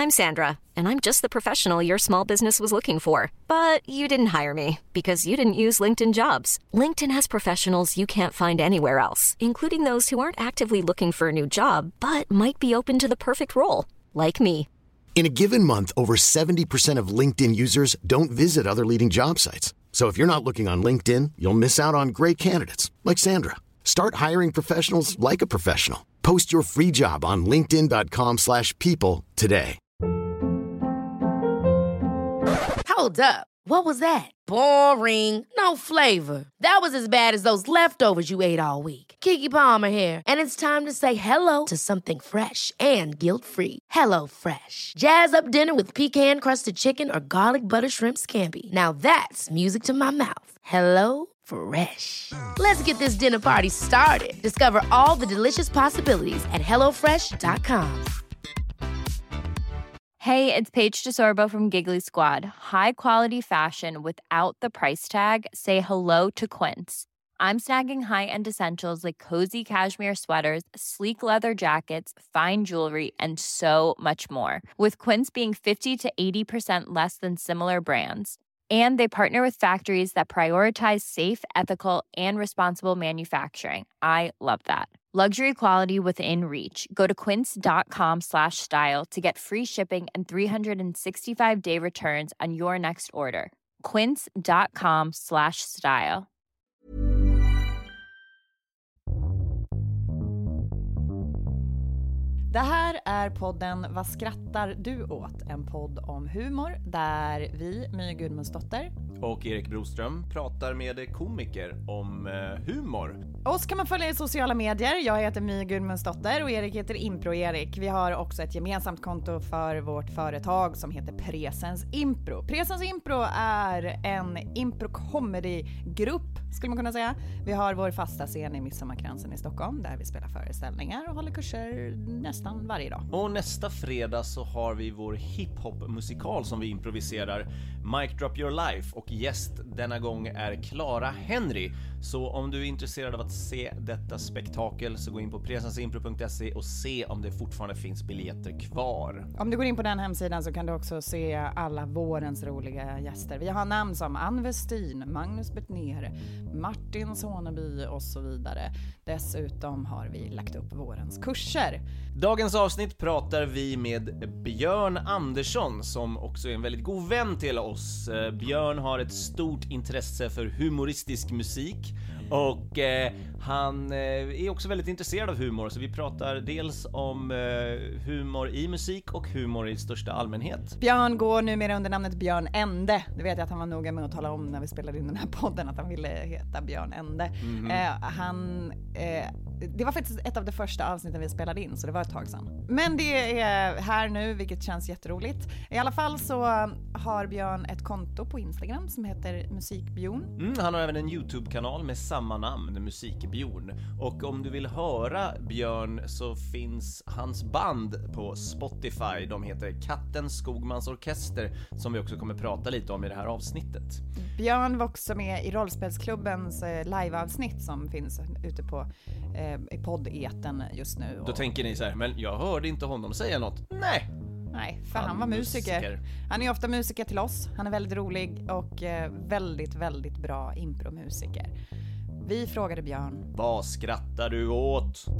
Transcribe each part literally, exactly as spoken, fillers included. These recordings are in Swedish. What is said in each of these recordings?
I'm Sandra, and I'm just the professional your small business was looking for. But you didn't hire me because you didn't use LinkedIn Jobs. LinkedIn has professionals you can't find anywhere else, including those who aren't actively looking for a new job, but might be open to the perfect role, like me. In a given month, over seventy percent of LinkedIn users don't visit other leading job sites. So if you're not looking on LinkedIn, you'll miss out on great candidates like Sandra. Start hiring professionals like a professional. Post your free job on linkedin dot com slash people today. Hold up. What was that? Boring. No flavor. That was as bad as those leftovers you ate all week. Keke Palmer here, and it's time to say hello to something fresh and guilt-free. Hello Fresh. Jazz up dinner with pecan-crusted chicken or garlic butter shrimp scampi. Now that's music to my mouth. Hello Fresh. Let's get this dinner party started. Discover all the delicious possibilities at hello fresh dot com. Hey, it's Paige DeSorbo from Giggly Squad. High quality fashion without the price tag. Say hello to Quince. I'm snagging high-end essentials like cozy cashmere sweaters, sleek leather jackets, fine jewelry, and so much more. With Quince being fifty to eighty percent less than similar brands. And they partner with factories that prioritize safe, ethical, and responsible manufacturing. I love that. Luxury quality within reach. Go to quince.com slash style to get free shipping and three sixty-five day returns on your next order. Quince.com slash style. Det här är podden Vad skrattar du åt? En podd om humor där vi, My Gudmundsdotter och Erik Broström pratar med komiker om eh, humor. Oss kan man följa i sociala medier. Jag heter My Gudmundsdotter och Erik heter Impro-Erik. Vi har också ett gemensamt konto för vårt företag som heter Presens Impro. Presens Impro är en impro-comedy-grupp skulle man kunna säga. Vi har vår fasta scen i Midsommarkransen i Stockholm där vi spelar föreställningar och håller kurser nästan varje dag. Och nästa fredag så har vi vår hiphop-musikal som vi improviserar, Mic Drop Your Life, och gäst denna gång är Clara Henry. Så om du är intresserad av att se detta spektakel så gå in på presensimpro punkt se och se om det fortfarande finns biljetter kvar. Om du går in på den hemsidan så kan du också se alla vårens roliga gäster. Vi har namn som Ann Westin, Magnus Bettner, Martin Soneby och så vidare. Dessutom har vi lagt upp vårens kurser. Dagens avsnitt pratar vi med Björn Andersson som också är en väldigt god vän till oss. Björn har ett stort intresse för humoristisk musik och eh, han eh, är också väldigt intresserad av humor, så vi pratar dels om eh, humor i musik och humor i största allmänhet. Björn går numera under namnet Björn Ende. Det vet jag att han var noga med att tala om när vi spelade in den här podden, att han ville heta Björn Ende. Mm-hmm. eh, han eh, det var faktiskt ett av de första avsnitten vi spelade in, så det var ett tag sedan. Men det är här nu, vilket känns jätteroligt. I alla fall så har Björn ett konto på Instagram som heter Musikbjörn. Mm, han har även en YouTube-kanal med samma namn, Musikbjörn. Och om du vill höra Björn så finns hans band på Spotify. De heter Katten Skogmans Orkester, som vi också kommer prata lite om i det här avsnittet. Björn var också med i Rollspelsklubbens liveavsnitt som finns ute på eh, i poddeten just nu. Då tänker ni så här, men jag hörde inte honom säga något. Nej. Nej, för han, han var musiker. musiker. Han är ofta musiker till oss. Han är väldigt rolig och eh, väldigt, väldigt bra impromusiker. Vi frågade Björn. Vad skrattar du åt? Let's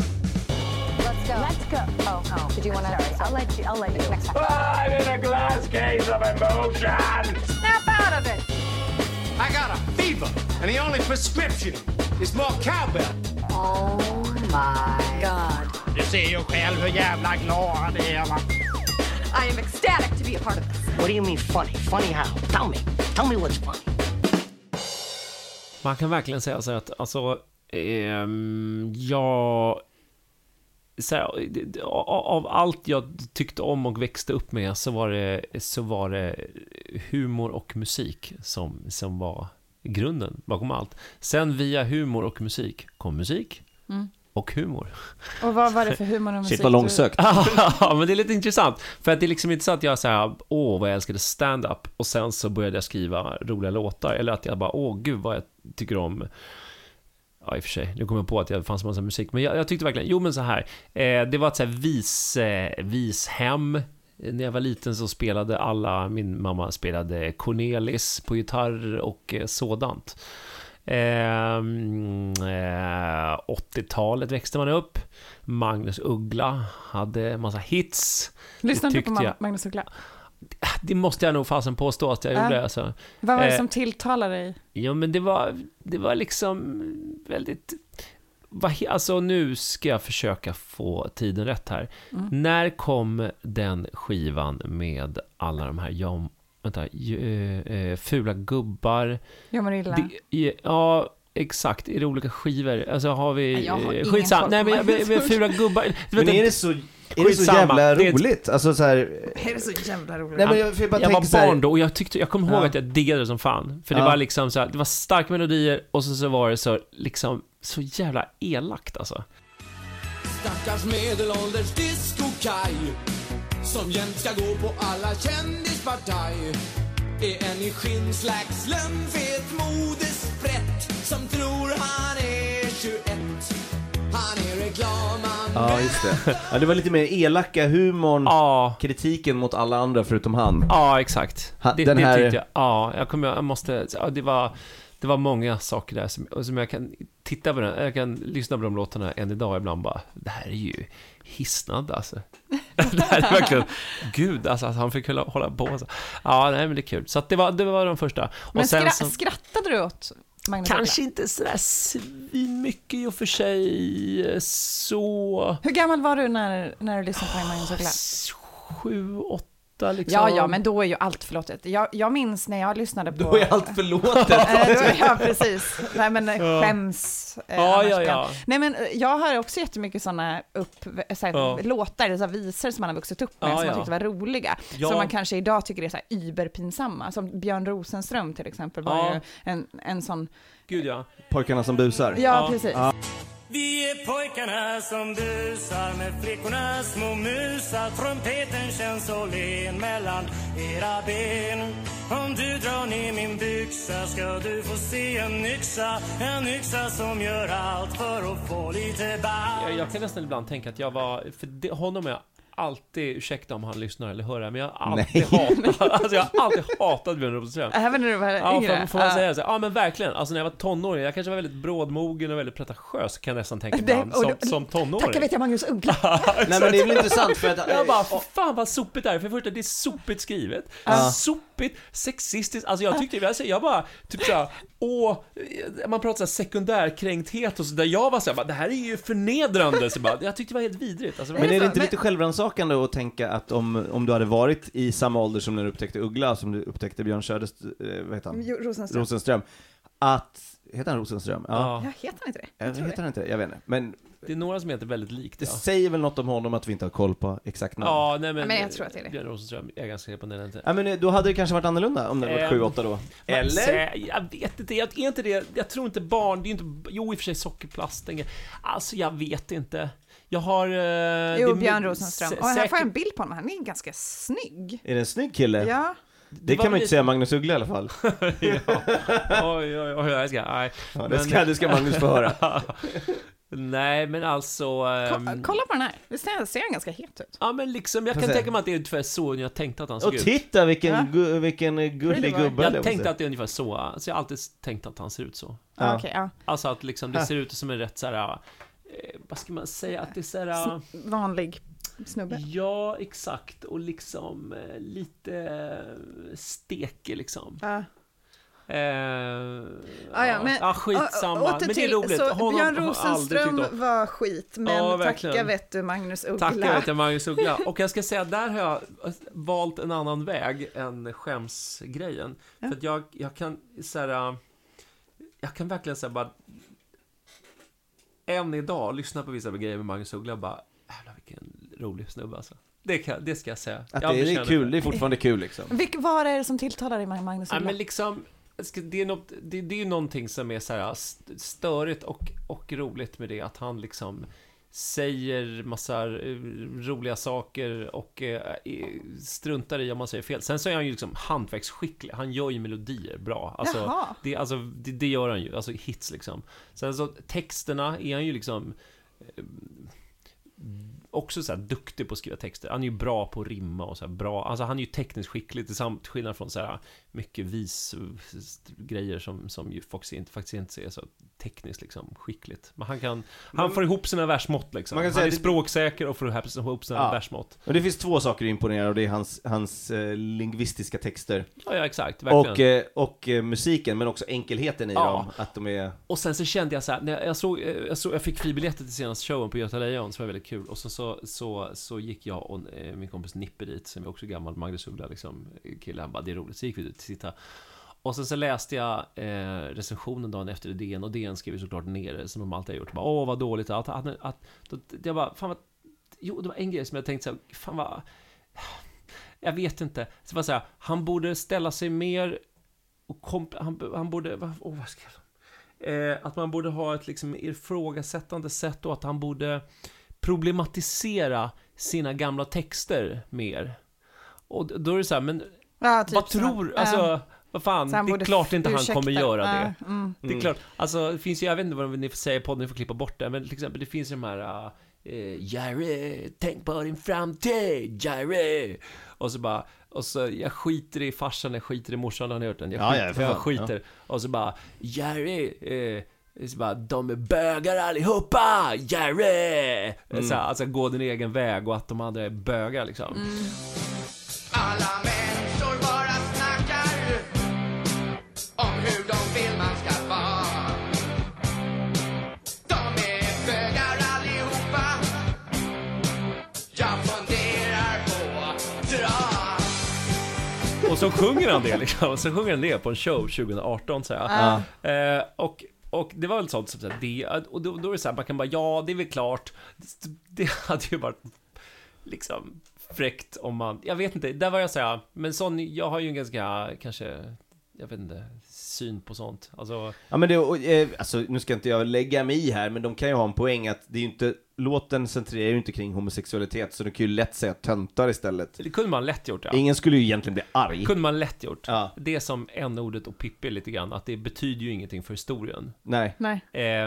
go. Let's go. Oh, oh. Did you want to? I'll let you. I'll let you next time. I'm in a glass case of emotion. Snap out of it. I got a fever, and the only prescription is more cowbell. Oh my God. Du ser ju själv hur jävla glad det är, va? I am ecstatic to be a part of this. What do you mean funny? Funny how? Tell me. Tell me what's funny. Man kan verkligen säga så att alltså, eh, jag så här, av allt jag tyckte om och växte upp med så var det, så var det humor och musik som, som var grunden bakom allt. Sen via humor och musik kom musik mm. och humor. Och vad var det för humor och musik? Shit, vad långsökt. Ja, men det är lite intressant. För att det är liksom inte så att jag säger åh vad jag älskade stand-up och sen så började jag skriva roliga låtar. Eller att jag bara, åh gud vad jag tycker om. Ja, i och för sig, nu kommer jag på att det fanns en massa musik. Men jag, jag tyckte verkligen, jo men så här eh, det var ett så här vis, eh, vishem när jag var liten så spelade alla, min mamma spelade Cornelis på gitarr och eh, sådant. Eh, eh, åttiotalet växte man upp. Magnus Uggla hade massa hits. Lyssnade du på jag, Magnus Uggla? Det måste jag nog fasen påstå att jag äh, gjorde. Alltså. Vad var det eh, som tilltalade dig? Ja, men det var, det var liksom väldigt... Alltså nu ska jag försöka få tiden rätt här. Mm. När kom den skivan med alla de här jam, vänta, äh, fula gubbar? Jamarilla. Ja, exakt. Är det olika skivor? Alltså har vi... Jag har skitsam. Nej, men, men, men fula gubbar... Men är det så... Är det så jävla roligt? Alltså så här... Är det så jävla roligt? Nej, men jag, jag, bara jag var barn här... då och jag tyckte jag kommer ihåg ja. att jag diggade det som fan. För det ja. var liksom så här, det var starka melodier och så, så var det så liksom så jävla elakt alltså. Stackars medelålders disco-kaj som jämt ska gå på alla kändispartaj. Är en i skinnslags lönnfet modesprätt som tror han är tjugoett. Han är reklaman. Ja, just det. Ja, det var lite mer elaka humorn, ja. kritiken mot alla andra förutom han. Ja, exakt. Ha, det, den det här... tyckte jag. Ja, jag kommer jag måste ja, det var det var många saker där som, som jag kan titta på den. Jag kan lyssna på de låtarna än idag ibland bara. Det här är ju hisnad alltså. Det här är verkligen gud alltså att han fick hålla, hålla på alltså. Ja, nej men det är kul. Så att det var det var de första. Och men sen skra- så... skrattade du åt Magnus Kanske Uggla? inte sådär svin mycket i och för sig så... Hur gammal var du när, när du lyssnade på Magnus Uggla? Sju, åtta liksom. Ja, ja, men då är ju allt förlåtet. Jag, jag minns när jag lyssnade på... Då är allt förlåtet. Ja, precis. Nej, men skäms. Eh, ja, ja, ja. Nej, men jag har också jättemycket sådana upp, så här, ja. låtar, så här, visor som man har vuxit upp med, ja, som man tyckte var roliga. Ja. Som man kanske idag tycker är så här überpinsamma. Som Björn Rosenström till exempel var ja. ju en, en sån... Gud, ja. Pojkarna som busar. Ja, ja. precis. Ja. Vi är pojkarna som busar med flickorna små musar. Trumpeten känns så len mellan era ben. Om du drar ner min byxa ska du få se en yxa. En yxa som gör allt för att få lite ball. Jag, jag kan nästan ibland tänka att jag var... För det, honom är jag alltid, ursäkta om han lyssnar eller hör det, men jag har alltid hatat, alltså jag har alltid hatat Björn Rosenström. Även när du var ja, yngre? Får, får man uh. säga så? Ja, men verkligen. Alltså när jag var tonåring, jag kanske var väldigt brådmogen och väldigt pretentiös, kan jag nästan tänka det, ibland, som, och, som tonåring. Tackar vet jag Magnus Uggla. Nej, men det är väl intressant för att... Jag bara, fan vad sopigt det är. För första, det är sopigt skrivet. Uh. Sopigt, sexistiskt. Alltså jag tyckte, jag, jag bara, typ såhär, åh, man pratar såhär sekundärkränkthet och så där. Jag var såhär, det här är ju förnedrande. Så bara, jag tyckte det var helt vidrigt. Alltså, men är det inte lite självrannsakande att tänka att om, om du hade varit i samma ålder som när du upptäckte Uggla, som du upptäckte Björn Söderst, eh, vad heter han? Rosenström. Rosenström. Att, heter han Rosenström? Ja, ja heter han inte det? Jag, jag heter han inte, jag vet inte. Men det är några som heter väldigt likt. Det ja. säger väl något om honom att vi inte har koll på exakt namn. Ja, nej, men, ja, men jag tror att det är det. Björn Rosenström är ganska säker på den inte. Ja, men då hade det kanske varit annorlunda om det var sju åtta då. Eller? Så, jag vet inte, jag är inte det. Jag tror inte barn, det är inte, jo i och för sig sockerplast. Alltså jag vet inte. Jag har... Uh, jo, Björn Rosenström. Och här får jag en bild på honom. Han är ganska snygg. Är det en snygg kille? Ja. Det, det kan man ju inte säga Magnus Uggla i alla fall. Ja. Oj, oj, oj, jag ska, nej. Ja, det, ska, det ska Magnus få höra. Nej, men alltså... Um... Kolla på den här. Det ser, ser ganska het ut. Ja, men liksom, jag kan tänka mig att det är ungefär så jag tänkte att han såg och ut. Och titta, vilken, ja. gu, vilken gullig gubbe. Jag tänkte att det är ungefär så. Alltså jag har alltid tänkt att han ser ut så. Ja. Okay, ja. Alltså att liksom, det ser ut som en rätt så här... Eh, vad ska man säga? Att det är så här... Vanlig snubbe. Ja, exakt. Och liksom eh, lite stekig liksom. Ja. Eh, ah, ja, men, ah, skitsamma. Men det är roligt. Så Honom Björn Rosenström var skit, men ja, tacka vet du Magnus Uggla. Tacka vet jag Magnus Uggla. Och jag ska säga, där har jag valt en annan väg än skämsgrejen. Ja. För att jag, jag kan så här, jag kan verkligen säga bara än idag lyssna på vissa grejer med Magnus Uggla och bara, jävlar vilken rolig snubbe alltså. Det, kan, det ska jag säga. Att jag det är kul, det är fortfarande kul liksom. Vilk, vad är det som tilltalar dig Magnus Uggla? Ja, men liksom, det är, något, det, det är ju någonting som är så här störigt och, och roligt med det, att han liksom säger massa roliga saker och eh, struntar i om man säger fel. Sen så är han ju liksom hantverksskicklig. Han gör ju melodier bra. Alltså, det, alltså, det, det gör han ju. Alltså hits liksom. Sen så texterna är han ju liksom... Eh, också så här duktig på att skriva texter. Han är ju bra på att rimma och så här bra. Alltså han är ju tekniskt skicklig till samt skillnad från så här mycket vis grejer som som ju faktiskt inte faktiskt inte är så tekniskt liksom skickligt. Men han kan han får ihop sina versmått liksom. Man kan han säga är det... språksäker och får ihop sina ja. versmått. Och det finns två saker imponerande och det är hans hans eh, lingvistiska texter. Ja, ja exakt, verkligen. Och eh, och eh, musiken men också enkelheten i ja. dem att de är. Och sen så kände jag så här när jag såg jag såg jag fick fribiljetter till senaste showen på Göta Lejon så var det väldigt kul och så så så så gick jag och eh, min kompis Nippe dit som är också gammal Magnus Uggla liksom kille han bara det är roligt så gick vi ut till sitta. Och sen så läste jag eh, recensionen dagen efter D N och D N skrev ju såklart ner det som de alltid har gjort. Bara, åh vad dåligt att, att, att, att då, jag bara fan vad jo det var en grej som jag tänkte så här, fan vad jag vet inte. Så var så här, han borde ställa sig mer och komp- han han borde vad åh, vad ska jag eh, att man borde ha ett liksom ifrågasättande sätt och att han borde problematisera sina gamla texter mer. Och då är det så här, men ja, typ vad tror så. Alltså uh, vad fan, det är klart inte han kommer göra det. Uh, mm. Det är klart. Alltså det finns ju jag vet inte vad ni får säga på podden, ni får klippa bort det, men till exempel det finns ju de här uh, Jerry, tänk på din framtid, Jerry. Och så bara och så jag skiter i farsan, jag skiter i morsan har ni hört den. Jag skiter, ja, ja, jag skiter. Ja. Och så bara Jerry eh, så bara, de är bögar allihopa, Jerry! Mm. Så, alltså gå din egen väg och att de andra är bögar liksom. Mm. Alla människor bara snackar om hur de vill man ska vara. De är bögar allihopa. Jag funderar på att dra. Och så sjunger han det liksom. Och så sjunger han det på en show tjugo arton så här. Uh. Eh, och Och det var väl sånt som så det och då, då är det så här man kan bara ja det är väl klart det, det hade ju varit liksom fräckt om man jag vet inte där var jag så här men sån jag har ju en ganska kanske jag vet inte syn på sånt alltså ja men det eh, alltså nu ska inte jag lägga mig i här men de kan ju ha en poäng att det är ju inte låten centrerar ju inte kring homosexualitet så det kan ju lätt säga töntar istället. Det kunde man lätt gjort ja. Ingen skulle ju egentligen bli arg. Det kunde man lätt gjort. Ja. Det är som n-ordet och Pippi lite grann att det betyder ju ingenting för historien. Nej. Nej. Eh,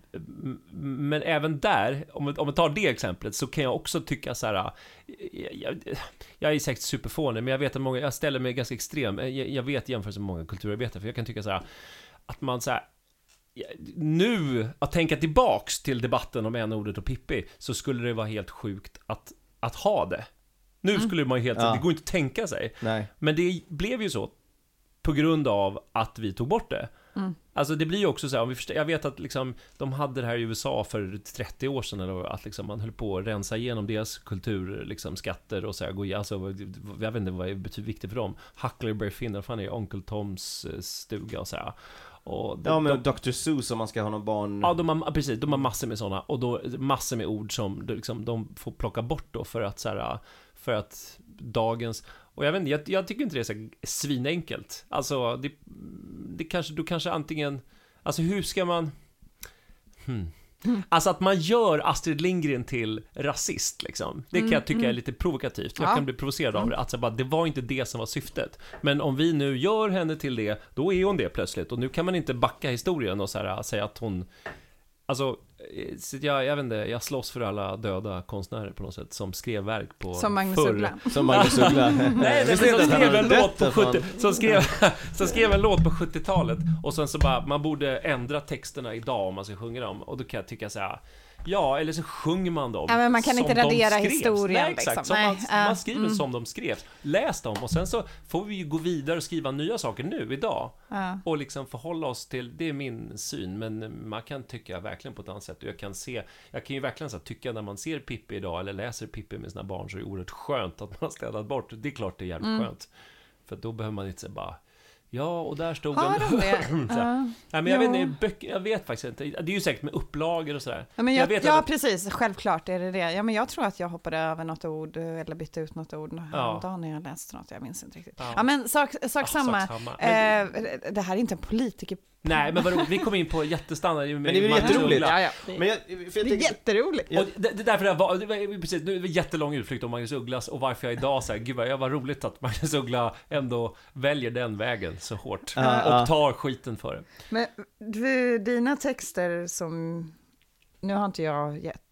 men även där om vi, om vi tar det exemplet så kan jag också tycka så här jag, jag, jag är säkert superfånig men jag vet att många jag ställer mig ganska extrem. Jag, jag vet jämfört med många kulturarbetare för jag kan tycka så här att man så här nu att tänka tillbaks till debatten om n-ordet och Pippi så skulle det vara helt sjukt att att ha det. Nu mm. skulle man ju helt ja. Det går inte att tänka sig. Nej. Men det blev ju så på grund av att vi tog bort det. Mm. Alltså det blir ju också så här, om vi förstår, jag vet att liksom, de hade det här i U S A för trettio år sedan eller att liksom, man höll på att rensa igenom deras kultur liksom, skatter och så här, gå, alltså, jag vet inte vad det betyder viktigt för dem. Huckleberry Finn, vad fan är Onkel Toms stuga och så här. Och de, ja men de, doktor Seuss om man ska ha någon barn. Ja de har, precis, de har massor med sådana och då massor med ord som liksom, de får plocka bort då för att så här, för att dagens och jag vet inte, jag, jag tycker inte det är så svinenkelt. Alltså det, det kanske du kanske antingen alltså hur ska man hmm. Alltså att man gör Astrid Lindgren till rasist liksom. Det kan mm, jag tycka mm. är lite provokativt. Jag ja. kan bli provocerad av det. Alltså bara, det var inte det som var syftet. Men om vi nu gör henne till det, då är hon det plötsligt. Och nu kan man inte backa historien och så här, säga att hon alltså jag, jag vet inte, jag slåss för alla döda konstnärer på något sätt som skrev verk på som Magnus förr. Uggla. Som Magnus Uggla. Nej, nej men som skrev en låt på sjuttio som skrev som skrev en låt på sjuttiotalet och sen så bara man borde ändra texterna idag om man ska sjunga dem och då kan jag tycka så här ja, eller så sjunger man dem. Ja, men man kan inte radera historien. Nej, exakt. Liksom. Nej, man, uh, man skriver mm. som de skrevs. Läs dem och sen så får vi ju gå vidare och skriva nya saker nu, idag. Uh. Och liksom förhålla oss till, det är min syn, men man kan tycka verkligen på ett annat sätt. Och jag kan se, jag kan ju verkligen så tycka när man ser Pippi idag eller läser Pippi med sina barn så är det oerhört skönt att man har städat bort. Det är klart det är jävligt mm. skönt. För då behöver man inte så bara ja, och där stod har en... de det? uh, Nej, men jag, vet inte, böcker, jag vet faktiskt inte. Det är ju säkert med upplagor och sådär. Ja, men jag, jag vet ja att... precis. Självklart är det det. Ja, men jag tror att jag hoppade över något ord eller bytte ut något ord häromdagen när jag läste något. Jag minns inte riktigt. Ja, ja men sak, sak ja, samma. Sak samma. Men... Eh, det här är inte en politiker. Nej, men vadå, vi kom in på jättestandard. Men det är väl jätteroligt. Ja, ja. Det, men jag, för jag det är tänker... jätteroligt. Och det, det därför det var, det var precis, nu är det en jättelång utflykt om Magnus Ugglas och varför jag idag säger gud vad jag var roligt att Magnus Uggla ändå väljer den vägen så hårt uh, och uh. tar skiten för det. Men du, dina texter som nu har inte jag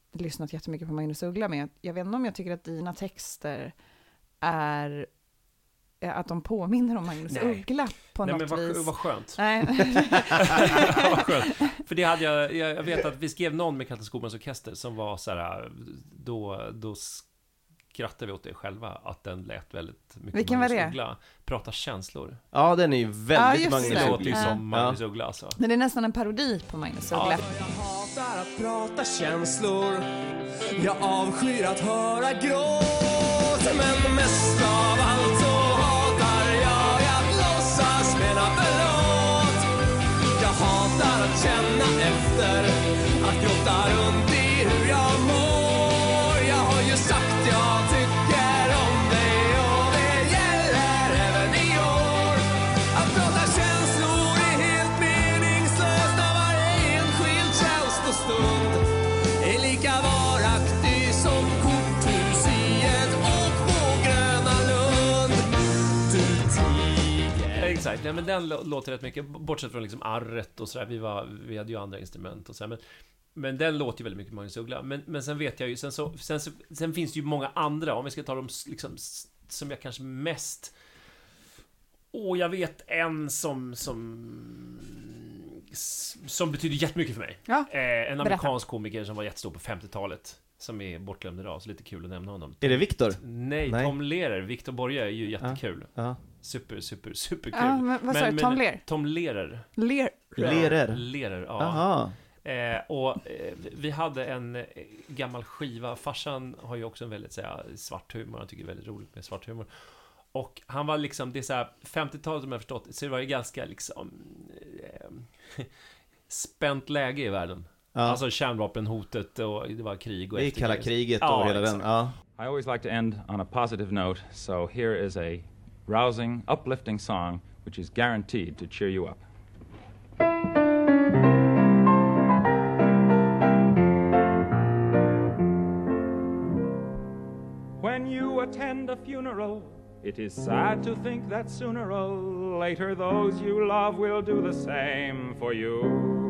lyssnat jättemycket på Magnus Uggla, men jag, jag vet inte om jag tycker att dina texter är att de påminner om Magnus Nej. Uggla på Nej, något men vad, vis. vad skönt. Nej. Vad skönt. För det hade jag, jag, jag vet att vi skrev någon med Katten Skogmans orkester som var så här, då, då skrattade vi åt det själva, att den lät väldigt mycket. Vilken Magnus var det? Uggla. Prata känslor. Ja, den är ju väldigt Ja, Magnus Det det. Uggla. låter ju Ja. som Magnus Uggla alltså. Men det är nästan en parodi på Magnus Uggla. Jag hatar att prata känslor. Jag avskyr att höra gråt. Men mest av allt så hatar jag att låtsas mena förlåt. Jag hatar att känna efter, att gråta runt i hur jag mår. Jag har ju sagt jag tycker om dig och det gäller även i år. Att prata känslor är helt meningslöst när varje enskild känslostund är lika varaktig som korthus i ett åk på Gröna Lund. Du tiger. Exakt, ja, men den lå- låter rätt mycket, bortsett från liksom arret och sådär, vi, var, vi hade ju andra instrument och sådär, men, men den låter ju väldigt mycket Magnus Uggla. Men, men sen vet jag ju, sen, så, sen, så, sen finns det ju många andra, om vi ska ta dem liksom, s- som jag kanske mest... Åh, jag vet en som... som s- som betyder jättemycket för mig. Ja, eh, en berätta. amerikansk komiker som var jättestor på femtiotalet, som är bortglömd idag, så lite kul att nämna honom. Är det Viktor? Nej, Nej. Tom Lehrer. Viktor Borge är ju jättekul. Ja. Super, super, super kul. Ja, men vad sa du? Tom Lehrer? Tom Lehrer. Ler. Lerer. Lehrer, ja. Aha. Eh, och eh, vi hade en eh, gammal skiva. Farsan har ju också en väldigt så här, svart humor. Han tycker det är väldigt roligt med svart humor. Och han var liksom, det är så här, femtiotalet som jag har förstått, så det var ju ganska liksom eh, spänt läge i världen. Ja. Alltså kärnvapenhotet och det var krig och Det är efterkrig. kalla kriget och Ja, hela exakt. den. Ja. I always like to end on a positive note, so here is a rousing, uplifting song which is guaranteed to cheer you up. When you attend a funeral, it is sad to think that sooner or later those you love will do the same for you.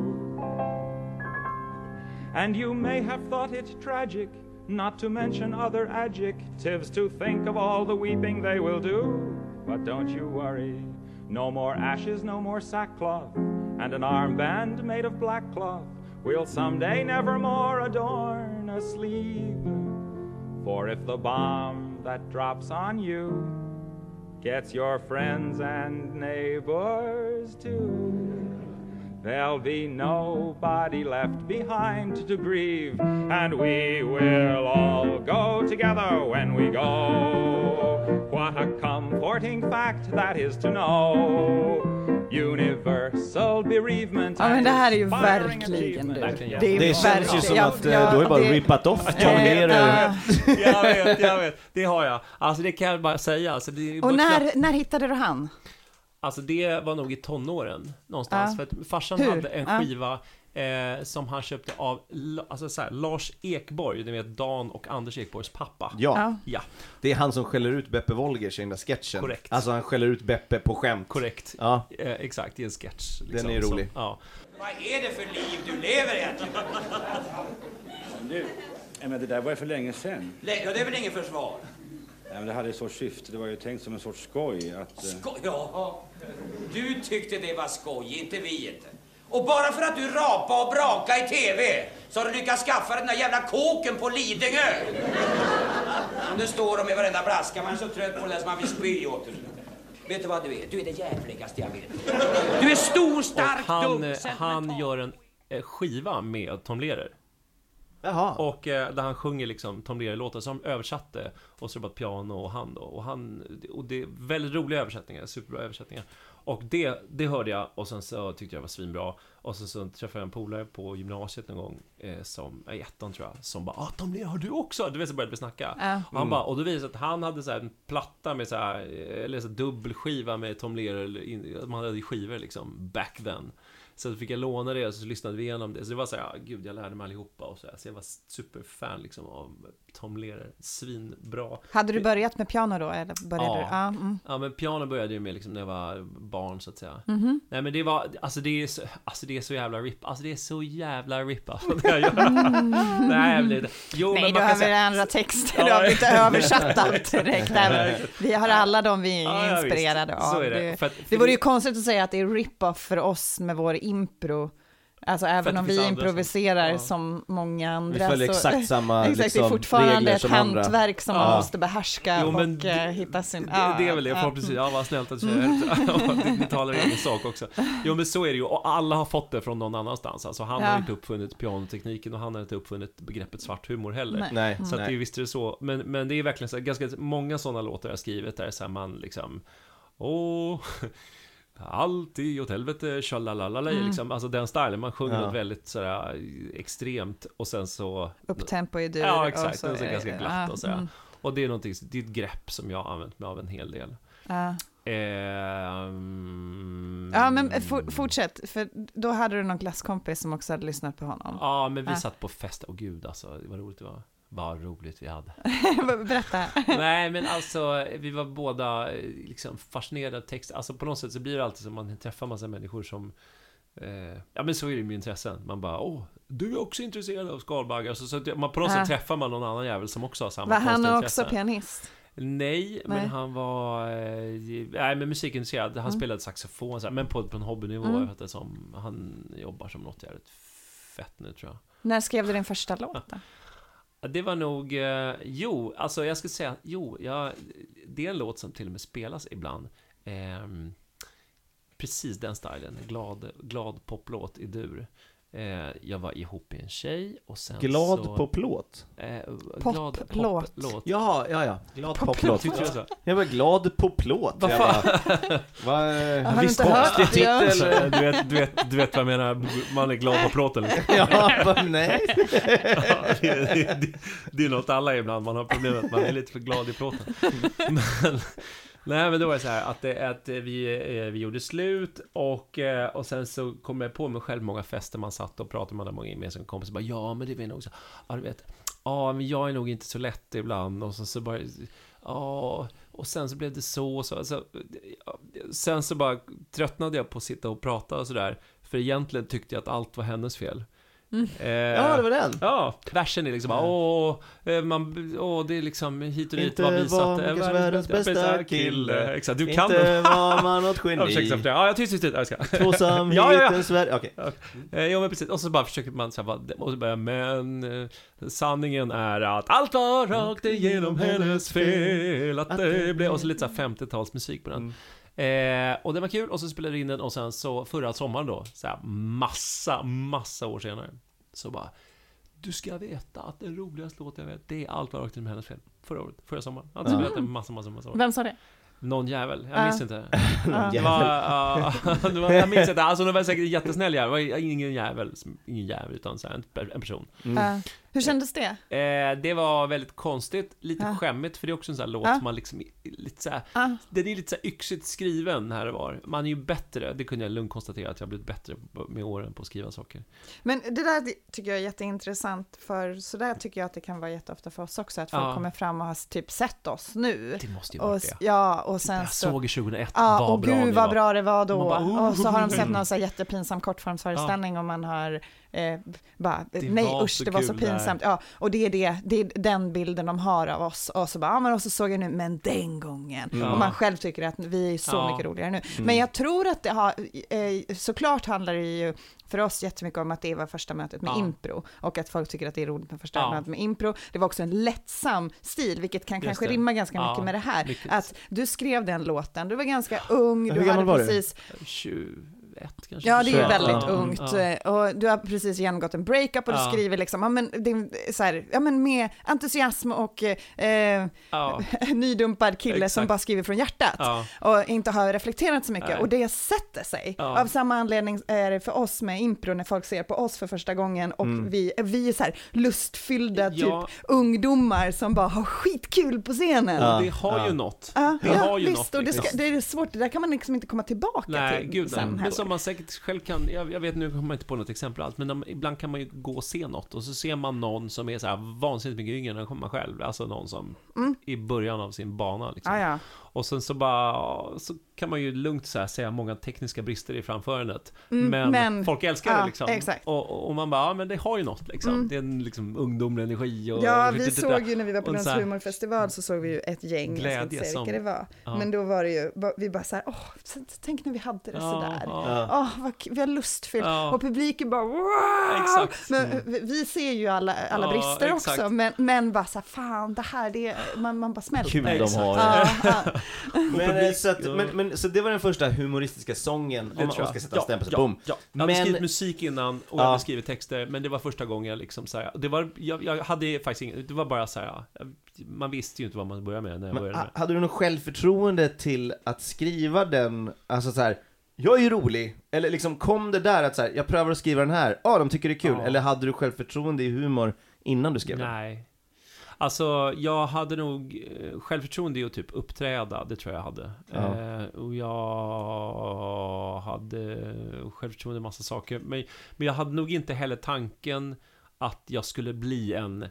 And you may have thought it tragic, not to mention other adjectives, to think of all the weeping they will do. But don't you worry, no more ashes, no more sackcloth, and an armband made of black cloth will someday nevermore adorn a sleeve. For if the bomb that drops on you gets your friends and neighbors too, there'll be nobody left behind to grieve, and we will all go together when we go. What a comforting fact that is to know. Universal bereavement. Ja, men det här är ju inspiring verkligen du. achievement. Det, är Det känns ju som ja, att eh, ja, du har ju bara det- rippat off Tom Eh, Lehrer. ja. Jag vet, jag vet. Det har jag. Alltså det kan jag bara säga. Alltså, det är bara Och knappt- när, när hittade du han? Alltså det var nog i tonåren någonstans. Ja. För att farsan Hur? hade en Ja. skiva eh, som han köpte av La- alltså så här, Lars Ekborg, du vet Dan och Anders Ekborgs pappa. Ja. Ja. Ja, Det är han som skäller ut Beppe Wolgers i den där sketchen. Korrekt. Alltså han skäller ut Beppe på skämt. korrekt. Ja. Eh, exakt, i en sketch. Den är rolig. Som, ja. Vad är det för liv du lever egentligen? Du, men det där var ju för länge sedan. Lä- Ja, det är väl ingen försvar? Nej, men det hade ett sorts syfte. Det var ju tänkt som en sorts skoj. Att, eh, Skoj? Ja. Du tyckte det var skoj, inte vi inte. Och bara för att du rapa och braka i tv så har du lyckats skaffa den där jävla kåken på Lidingö. Som det står om i varenda braska. Man är så trött på det där som man vill spy åt det. Vet du vad du är? Du är det jävligaste jag vet. Du är stor, Och stark, han, dum, eh, han sentimental. gör en eh, skiva med Tom Lehrer. Jaha. Och eh, där han sjunger liksom Tom Lehrer-låtar som översatte. Och så är det bara ett piano och han då. Och, han, och det är väldigt roliga översättningar, superbra översättningar. Och det, det hörde jag och sen så tyckte jag det var svinbra. Och sen så träffade jag en polare på gymnasiet någon gång eh, som, i ettan tror jag, som bara ah, Tom Lehrer har du också? Du vet så började vi snacka. Ja. Och han bara, och då visade att han hade så här en platta med så här, eller så här dubbelskiva med Tom Lehrer, in- man hade skivor liksom back then. Så då fick jag låna det och så lyssnade vi igenom det. Så det var så här, gud jag lärde mig allihopa och så här. Så jag var superfan liksom av Tom Lehrer, svinbra. Hade du börjat med piano då? Eller började ja. Du? Ja, mm. ja, men piano började ju med liksom när jag var barn så att säga. Mm-hmm. Nej men det var, alltså det är så, alltså det är så jävla rip, alltså det är så jävla rip alltså det jag gör. Mm. Nej, men det, jo, Nej men du har väl andra texter, du har inte översatt allt direkt. Vi har alla de vi är ja, inspirerade ja, av. det. Det, för att, för det vore ju konstigt att säga att det är rip-off för oss med vår impro. Alltså även om vi improviserar som, ja. som många andra. Vi följer så, exakt samma exakt, liksom, det är fortfarande ett hantverk andra. som ja. man måste behärska jo, men och det, uh, hitta sin... Det, ja, det är väl det, ja. förhoppningsvis. Ja, vad snällt att säga. Ni talar egen sak också. Jo, men så är det ju. Och alla har fått det från någon annanstans. Alltså han ja. har inte uppfunnit pianotekniken och han har inte uppfunnit begreppet svart humor heller. Nej. Så Nej. att det visst är det så. Men, men det är verkligen så här, ganska många sådana låtar jag har skrivit där så här, man liksom... Åh... alltid åt helvete, tjalalalala, mm. liksom, alltså den stilen, man sjunger ja. något väldigt sådär extremt och sen så upptempo i dur. Ja, exakt, och så det är så ganska glatt ja, och sådär. Mm. Och det är någonting, det är ett grepp som jag har använt mig av en hel del. Ja. Ehm... Ja, men for, fortsätt, för då hade du någon klasskompis som också hade lyssnat på honom. Ja, men vi ja. satt på fest, åh gud alltså, vad roligt det var. Vad roligt vi hade. Berätta. Nej, men alltså vi var båda liksom fascinerade av text. Alltså på något sätt så blir det alltid som man träffar massa människor som eh, ja men så är det med intressen. Man bara, åh, du är också intresserad av skalbaggar. Så, så att man på något sätt träffar man någon annan jävel som också har samma konstiga intresse. Var han också intresse. pianist? Nej, nej, men han var eh, nej, men musikintresserad. Han mm. spelade saxofon så här, men på, på en hobbynivå mm. för att det som, han jobbar som något jävligt fett nu tror jag. När skrev du din första låt då? Det var nog, eh, jo, alltså jag ska säga, jo, jag, det är en låt som till och med spelas ibland. Eh, precis den stilen, glad, glad poplåt i dur. Eh, jag var ihop med en tjej och sen glad så... poplåt? Eh, glad poplåt. Pop ja, ja, ja. Glad poplåt. Tyckte du så? Jag var glad poplåt. Vad fan? Va, har du inte hört det? Titel. Du vet, du vet, du vet vad jag menar, man är glad på plåten. Ja, va, nej. Ja, det, det, det, det är något alla ibland, man har problemet, man är lite för glad i plåten. Men... Nej, men då var det så här att, det, att vi, vi gjorde slut och, och sen så kom jag på mig själv många fester man satt och pratade med andra många gemensamma kompisar. Bara, ja, men det är nog så. Ja, du vet. Ja, men jag är nog inte så lätt ibland. Och så, så bara, ja, och sen så blev det så. så alltså, sen så bara tröttnade jag på att sitta och prata och sådär. För egentligen tyckte jag att allt var hennes fel. Mm. Eh, ja, det var den. Ja, versen är liksom bara, åh, man, åh, det är liksom hit och dit inte var visat var man världens bästa kille. Exakt, du inte kan det. Inte var man något geni. Ja, ja, jag tyst, tyst, tyst. Jag ska. Tvåsamheten ja, ja, ja. Sverige. Okej. Okay. Okay. Ja, men precis. Och så bara försöker man så här, och så bara, men eh, sanningen är att allt var rakt igenom hennes fel. Att det blev, och så lite så här femtiotalsmusik på den. Mm. Eh, och det var kul, och så spelade vi in den. Och sen så förra sommaren då, så här, massa, massa år senare, så bara, du ska veta att den roligaste låten jag vet, det är allt var rakt igenom hennes fel. Förra året, förra sommaren. Jag hade spelat en massa, massa, massa år. Vem sa det? Någon jävel, jag minns uh. inte. Någon det var, uh, det var, jag minns inte, alltså det var säkert jättesnäll jävel. Det var ingen jävel, ingen jävel utan så här, en, en person. Mm. Uh. Hur kändes det? Eh, det var väldigt konstigt, lite uh. skämmigt, för det är också en sån här låt uh. som man liksom lite så här, uh. den är lite så här yxigt skriven här och var. Man är ju bättre, det kunde jag lugnt konstatera att jag har blivit bättre med åren på att skriva saker. Men det där tycker jag är jätteintressant, för så där tycker jag att det kan vara jätteofta för oss också, att folk uh. kommer fram och har typ sett oss nu. Det måste ju vara och, det. Ja, och sen jag så, såg i tjugohundraett, ja, vad och bra gud ni vad var. bra det var då. Bara, oh, och så har de sett någon så här jättepinsam kortformsföreställning ja. och man har eh, bara, nej usch, det var så pinsamt. Ja, och det är, det, det är den bilden de har av oss. Och så bara, ja, men och så såg jag nu, men den gången. Ja. Och man själv tycker att vi är så ja. mycket roligare nu. Mm. Men jag tror att det har, eh, såklart handlar det ju för oss jättemycket om att det var första mötet med ja. impro. Och att folk tycker att det är roligt med första ja. mötet med impro. Det var också en lättsam stil, vilket kan Just kanske det. rimma ganska ja. mycket med det här. Mycket. Att du skrev den låten, du var ganska ung. Ja, du hur gammal hade var precis... du? tjugo kanske. Ja, det är ju väldigt ja, ungt. ja. Och du har precis genomgått en breakup och du ja. skriver liksom, ja men, det är så här, ja men med entusiasm och eh, ja. nydumpad kille Exakt. som bara skriver från hjärtat ja. och inte har reflekterat så mycket. Nej. Och det sätter sig. Ja. Av samma anledning är det för oss med impro när folk ser på oss för första gången och mm. vi, vi är så här lustfyllda ja. typ ungdomar som bara har skitkul på scenen. Ja. Det har ja. ju något. Ja, det ja, har ju visst, något. Och det, ska, det är svårt, det där kan man liksom inte komma tillbaka nej, till gud, sen. Men som man säkert själv kan, jag, jag vet nu kommer man inte på något exempel allt, men de, ibland kan man ju gå och se något och så ser man någon som är så här vansinnigt mycket yngre än kommer man själv, alltså någon som mm. i början av sin bana liksom. Ah, ja. Och sen så bara så kan man ju lugnt så här säga många tekniska brister i framförandet, mm, men, men folk älskar ja, det liksom. Exakt. Och, och man bara, ja men det har ju något liksom. Mm. Det är en liksom ungdomlig energi och, ja, och vi såg ju när vi var på Lunds här, humorfestival så såg vi ju ett gäng, glädje, jag ska inte säga som, vilka det var, ja. men då var det ju, vi bara så här, åh, tänk när vi hade det ja, sådär, ja. åh, vad, vi har lustfyllt, ja. och publiken bara, wow! Exakt. Men vi, vi ser ju alla, alla ja, brister exakt. också, men, men bara så här, fan, det här, det, man, man bara smälter. Kul de har. Ja, ja. men, så att, men, men, så det var den första humoristiska sången, om man ska sätta ja, stämpel på ja, boom. Ja. Jag hade men, skrivit musik innan och ja. jag hade skrivit texter, men det var första gången jag liksom så här, det var, jag, jag hade faktiskt inget, det var bara så här, man visste ju inte vad man började med när jag men, började med. Hade du något självförtroende till att skriva den, alltså så här, jag är ju rolig, eller liksom kom det där att så här, jag prövar att skriva den här, ja ah, de tycker det är kul, ja. Eller hade du självförtroende i humor innan du skrev den? Nej. Alltså, jag hade nog självförtroende i att typ uppträda, det tror jag hade. Ja. Eh, och jag hade självförtroende i massa saker. Men, men jag hade nog inte heller tanken att jag skulle bli en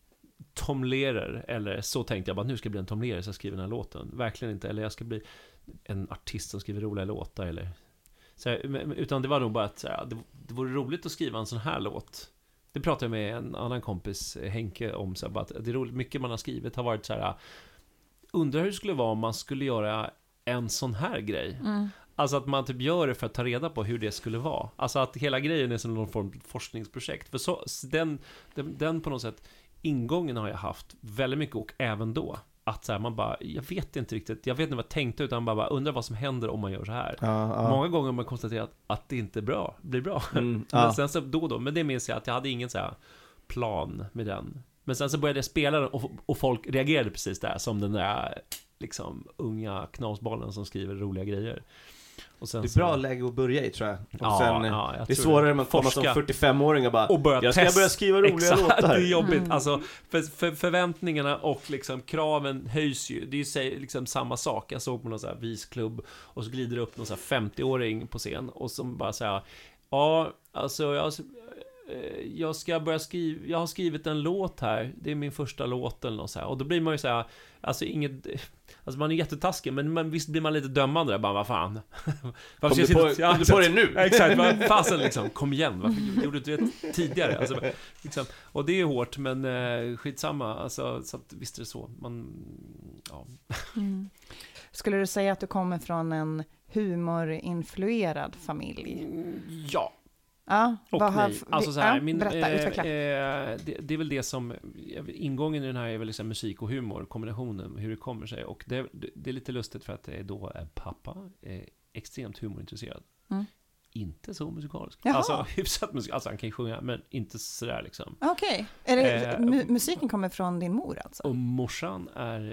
Tom Lehrer, eller så tänkte jag bara, nu ska jag bli en Tom Lehrer så jag skriver den här låten. Verkligen inte, eller jag ska bli en artist som skriver roliga låtar, eller så här, utan det var nog bara att så här, det, det vore roligt att skriva en sån här låt. Det pratade jag med en annan kompis, Henke, om så här, att det är roligt, mycket man har skrivit har varit så här, undrar hur det skulle vara om man skulle göra en sån här grej. Mm. Alltså att man typ gör det för att ta reda på hur det skulle vara. Alltså att hela grejen är som någon form av forskningsprojekt. För så, den, den, den på något sätt, ingången har jag haft väldigt mycket, och även då. Att så här, man bara, jag vet inte riktigt, jag vet inte vad jag tänkte, utan bara, bara undrar vad som händer om man gör så här. Ja, ja. Många gånger har man konstaterat att det inte är bra, blir bra. Mm, men ja. sen så då då, men det minns jag att jag hade ingen så här plan med den. Men sen så började jag spela den och, och folk reagerade precis där, som den där liksom unga knasbollen som skriver roliga grejer. Och sen det är så, bra läge att börja i, tror jag. Och ja, sen, ja, jag det är tror svårare det. med att komma Forska. som fyrtiofem-åring och bara, och börja jag ska test. börja skriva roliga Exakt, låtar. det är jobbigt. Mm. Alltså, för, för förväntningarna och liksom kraven höjs ju. Det är ju liksom samma sak. Jag såg på någon så här visklubb och så glider det upp någon så här femtio-åring på scen och som bara säger, ja, alltså jag, jag ska börja skriva, jag har skrivit en låt här, det är min första låt eller något så här. Och då blir man ju så här, alltså inget, alltså man är jättetaskig, men man, visst blir man lite dömande där, bara vad fan. Kom du på, ja, kom du på det nu? Exakt, vad fasen liksom, kom igen, varför gjorde du det tidigare? Alltså, liksom, och det är ju hårt, men eh, skitsamma, alltså, så att, visst är det så, man, ja. Mm. Skulle du säga att du kommer från en humorinfluerad familj? Ja. Ja, och vad nej. har, Alltså så här, ja, min, berätta, utveckla. Eh, det, det är väl det som, ingången i den här är väl liksom musik och humor, kombinationen, hur det kommer sig. Och det, det är lite lustigt för att det är då är pappa är extremt humorintresserad. Mm. Inte så musikalisk. Jaha. Alltså hyfsat musikalisk, alltså han kan ju sjunga, men inte sådär liksom. Okej, okay. Är det, eh, mu- musiken kommer från din mor alltså? Och morsan är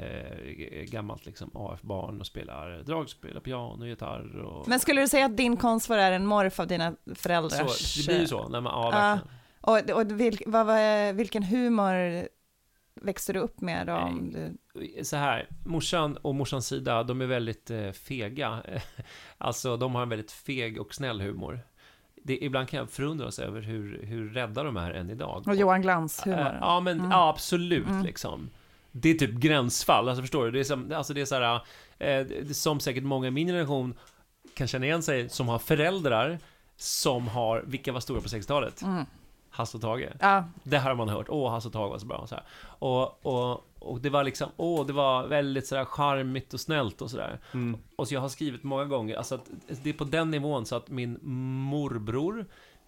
eh, gammalt liksom A F-barn och spelar dragspel, piano, gitarr och... Men skulle du säga att din konstfar är en morf av dina föräldrars? Så, det blir ju så, när man, ja, verkligen. Uh, och och vil, vad, vad, vilken humor växte du upp med då? Om du... Så här, morsan och morsans sida, de är väldigt eh, fega. Alltså, de har en väldigt feg och snäll humor. Det, ibland kan jag förundras över hur, hur rädda de är än idag. Och Johan Glans humor. Äh, ja, men mm. ja, absolut mm. liksom. Det är typ gränsfall, alltså förstår du? Det är som, alltså det är så här, eh, det, som säkert många i min generation kan känna igen sig, som har föräldrar som har, vilka var stora på sextiotalet? Mm. Hasse och Tage. Ja. Det här har man hört. Åh, Hasse och Tage var så bra. Så här. Och, och, och det var liksom, åh, det var väldigt sådär charmigt och snällt och sådär. Mm. Och så jag har skrivit många gånger, alltså att det är på den nivån så att min morbror,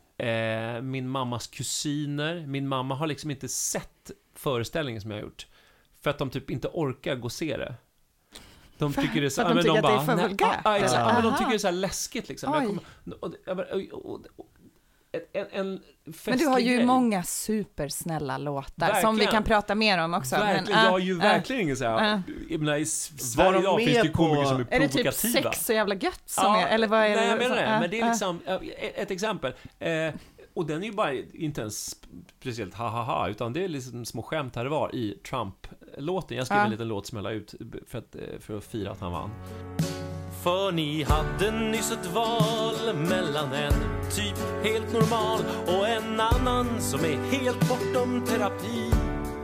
eh, min mammas kusiner, min mamma har liksom inte sett föreställningen som jag har gjort. För att de typ inte orkar gå och se det. De tycker det är så, för att de tycker de att bara, det är för vulgärt. Ja, exakt. Ja. Men de tycker det är så här läskigt liksom. Jag kommer, och, och, och, och, En, en men du har ju grej. Många supersnälla låtar verkligen. Som vi kan prata mer om också. Verkligen, men, jag har ju äh, verkligen ingen såhär äh. I Sverige idag finns det ju komiker som är provokativa. Är det typ sex så jävla gött som ja, är, eller vad är nej, det? jag menar det, äh, men det är liksom äh. ett exempel eh, och den är ju bara inte ens speciellt ha-ha-ha, utan det är liksom små skämt här det var i Trump-låten. Jag skrev äh. en liten låt som jag la ut för att, för att fira att han vann. För ni hade nyss ett val mellan en typ helt normal och en annan som är helt bortom terapi.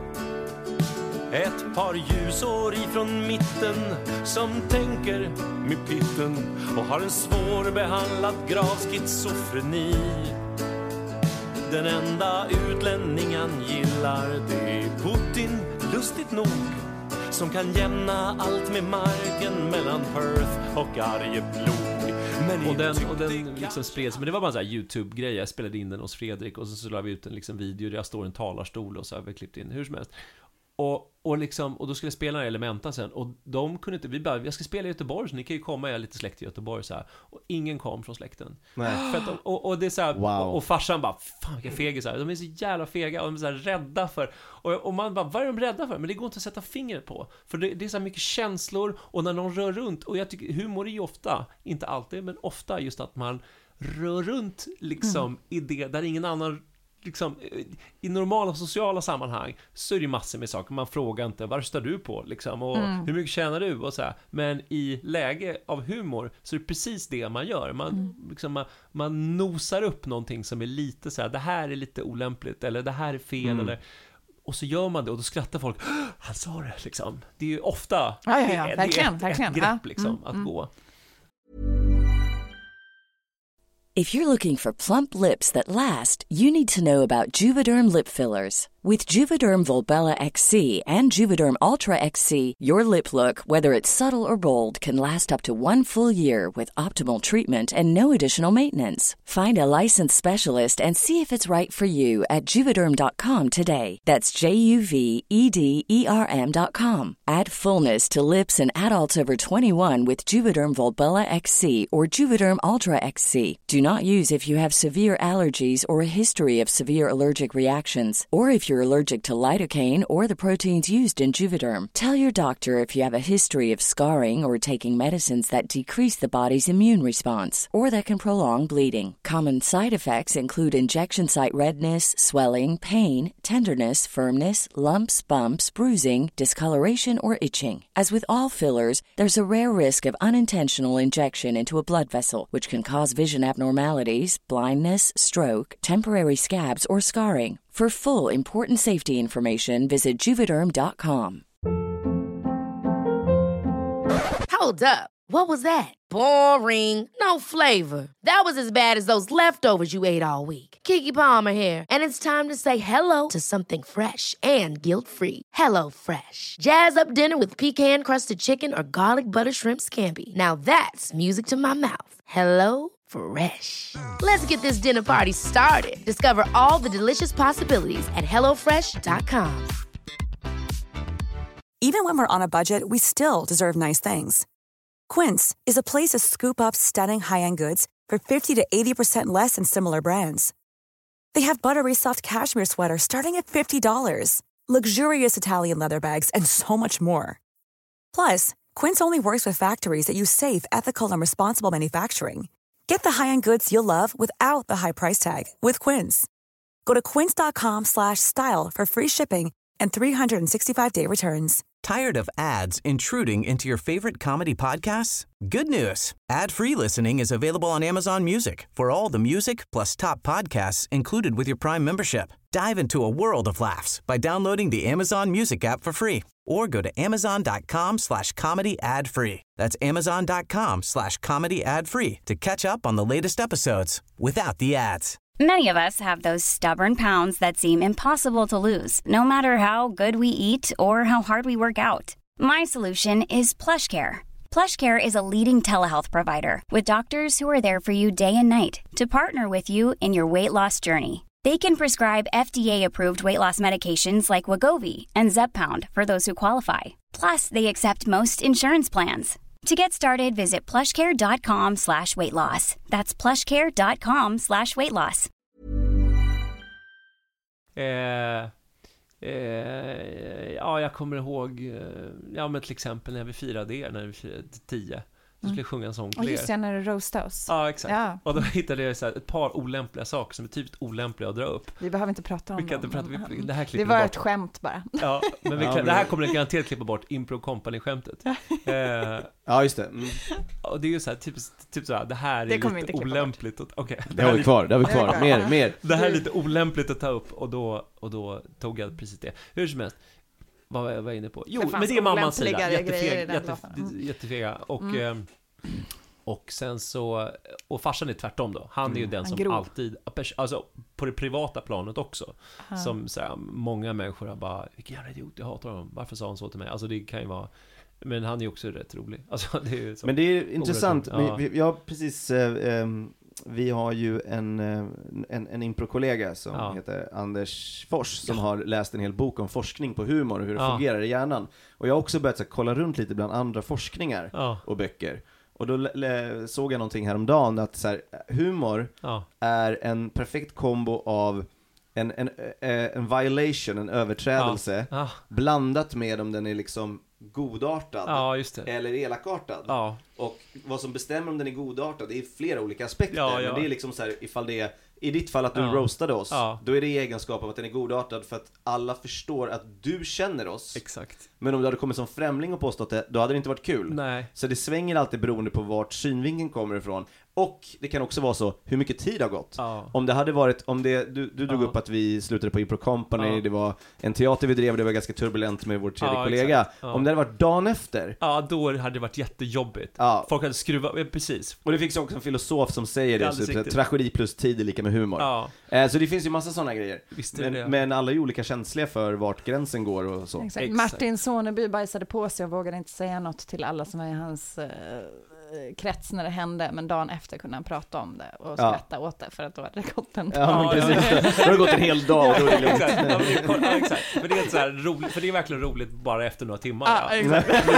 Ett par ljusår ifrån mitten som tänker med pitten och har en svårbehandlad grav schizofreni. Den enda utlänningen gillar det är Putin, lustigt nog, som kan jämna allt med marken mellan Perth och Arjeplog. Men och den, och den liksom spreds, men det var bara en sån här YouTube-grej. Jag spelade in den hos Fredrik och så, så la vi ut en liksom video där jag står i en talarstol och så har vi klippt in hur som helst. Och, och, liksom, och då skulle jag spela Elementa sen. Och de kunde inte, vi bara, jag ska spela i Göteborg så ni kan ju komma, jag är lite släkt i Göteborg så här. Och ingen kom från släkten. Nej. För att de, och, och det är så här, wow. och, och farsan bara, fan vilka fega så här. De är så jävla fega och de är så här rädda för. Och, och man bara, vad är de rädda för? Men det går inte att sätta fingret på. För det, det är så här mycket känslor och när någon rör runt. Och jag tycker, humor är ju ofta, inte alltid, men ofta just att man rör runt liksom mm. i det där ingen annan liksom, i normala sociala sammanhang så är det massor med saker. Man frågar inte, vad röstar du på? Liksom, och mm. hur mycket tjänar du? Och så här. Men i läge av humor så är det precis det man gör. Man, mm. liksom, man, man nosar upp någonting som är lite så här, det här är lite olämpligt eller det här är fel mm. eller, och så gör man det och då skrattar folk, han sa det liksom. Det är ju ofta ja, ja, ja. Det, verkligen, det är ett, verkligen. ett grepp liksom, mm. att mm. gå. If you're looking for plump lips that last, you need to know about Juvederm lip fillers. With Juvederm Volbella X C and Juvederm Ultra X C, your lip look, whether it's subtle or bold, can last up to one full year with optimal treatment and no additional maintenance. Find a licensed specialist and see if it's right for you at juvederm dot com today. That's J U V E D E R M dot com. Add fullness to lips in adults over twenty-one with Juvederm Volbella X C or Juvederm Ultra X C. Do not use if you have severe allergies or a history of severe allergic reactions, or if you're allergic to lidocaine or the proteins used in Juvederm. Tell your doctor if you have a history of scarring or taking medicines that decrease the body's immune response or that can prolong bleeding. Common side effects include injection site redness, swelling, pain, tenderness, firmness, lumps, bumps, bruising, discoloration, or itching. As with all fillers, there's a rare risk of unintentional injection into a blood vessel, which can cause vision abnormalities, blindness, stroke, temporary scabs, or scarring. For full, important safety information, visit Juvederm dot com. Hold up. What was that? Boring. No flavor. That was as bad as those leftovers you ate all week. Keke Palmer here, and it's time to say hello to something fresh and guilt-free. Hello Fresh. Jazz up dinner with pecan-crusted chicken or garlic butter shrimp scampi. Now that's music to my mouth. Hello Fresh. Let's get this dinner party started. Discover all the delicious possibilities at hello fresh dot com. Even when we're on a budget, we still deserve nice things. Quince is a place to scoop up stunning high-end goods for fifty to eighty percent less than similar brands. They have buttery soft cashmere sweaters starting at fifty dollars, luxurious Italian leather bags, and so much more. Plus, Quince only works with factories that use safe, ethical, and responsible manufacturing. Get the high-end goods you'll love without the high price tag with Quince. Go to quince dot com slash style for free shipping and three sixty-five day returns. Tired of ads intruding into your favorite comedy podcasts? Good news. Ad-free listening is available on Amazon Music for all the music plus top podcasts included with your Prime membership. Dive into a world of laughs by downloading the Amazon Music app for free or go to amazon dot com slash comedy ad free. That's amazon dot com slash comedy ad free to catch up on the latest episodes without the ads. Many of us have those stubborn pounds that seem impossible to lose, no matter how good we eat or how hard we work out. My solution is PlushCare. PlushCare is a leading telehealth provider with doctors who are there for you day and night to partner with you in your weight loss journey. They can prescribe F D A-approved weight loss medications like Wegovy and Zepbound for those who qualify. Plus, they accept most insurance plans. To get started, visit plushcare.com slash weight loss. That's plushcare.com slash weight loss. Eh, eh, ja, jag kommer ihåg, ja men till exempel när vi firade er, när vi firade tio. Så skulle jag sjunga en sång till och er. just det, när du roastade oss. Ja, exakt. Ja. Och då hittade jag så här ett par olämpliga saker som är typ olämpliga att dra upp. Vi behöver inte prata om vi kan dem. Inte prata, vi, det här klipper det var bort. Ett skämt bara. Ja, men vi, det här kommer det garanterat klippa bort Impro Company-skämtet. eh, ja, just det. Mm. och det är ju så här, typ, typ så här, det här är det lite olämpligt att, okay, det, det har vi kvar, det har vi kvar, mer, mer. Det här är lite olämpligt att ta upp, och då, och då tog jag precis det. Hur som helst, vad var jag var inne på? Jo, det men det är mammans sida, jättefeg, jätte, mm. jättefega, och mm. eh, och sen så, och farsan är tvärtom då. Han är ju mm. den som alltid, alltså på det privata planet också, aha. som så här, många människor har bara, vilken jävla idiot, jag hatar honom, varför sa han så till mig? Alltså det kan ju vara, men han är ju också rätt rolig. Alltså, det är ju men det är intressant, ja. vi, vi, ja precis, eh, eh, vi har ju en, en, en impro-kollega som ja. heter Anders Fors, som ja. har läst en hel bok om forskning på humor och hur det ja. fungerar i hjärnan. Och jag har också börjat så här, kolla runt lite bland andra forskningar ja. och böcker. Och då l- såg jag någonting häromdagen att så här, humor ja. är en perfekt kombo av en, en, en violation, en överträdelse, ja. Ja. blandat med om den är liksom godartad ja, just det. eller elakartad. Ja. Och vad som bestämmer om den är godartad, det är flera olika aspekter. Ja, ja. Men det är liksom så här, ifall det är, i ditt fall att du ja. roastade oss, ja. då är det i egenskap av att den är godartad för att alla förstår att du känner oss. Exakt. Men om du hade kommit som främling och påstått det, då hade det inte varit kul. Nej. Så det svänger alltid beroende på vart synvinkeln kommer ifrån. Och det kan också vara så, hur mycket tid har gått. Ja. Om det hade varit, om det, du, du drog ja. upp att vi slutade på Impro Company, ja. det var en teater vi drev, det var ganska turbulent med vår tredje ja, kollega. Ja. Om det hade varit dagen efter. Ja, då hade det varit jättejobbigt. Ja. Folk hade skruvat, ja, precis. Och det finns också en filosof som säger det, det så, så, tragedi plus tid är lika med humor. Ja. Eh, så det finns ju massa sådana grejer. Visst är men, det. men alla är olika känsliga för vart gränsen går och så. Exakt. Exakt. Martin Soneby bajsade på sig och vågade inte säga något till alla som är i hans eh, krets när det hände, men dagen efter kunde han prata om det och skratta ja. åt det, för att då hade det gått en dag. Ja, men precis. Då har det gått en hel dag och då är det lugnt. Exakt. Ja, men det är, ja, exakt. För det är så här roligt, för det är verkligen roligt bara efter några timmar. Ja, ja. Exakt.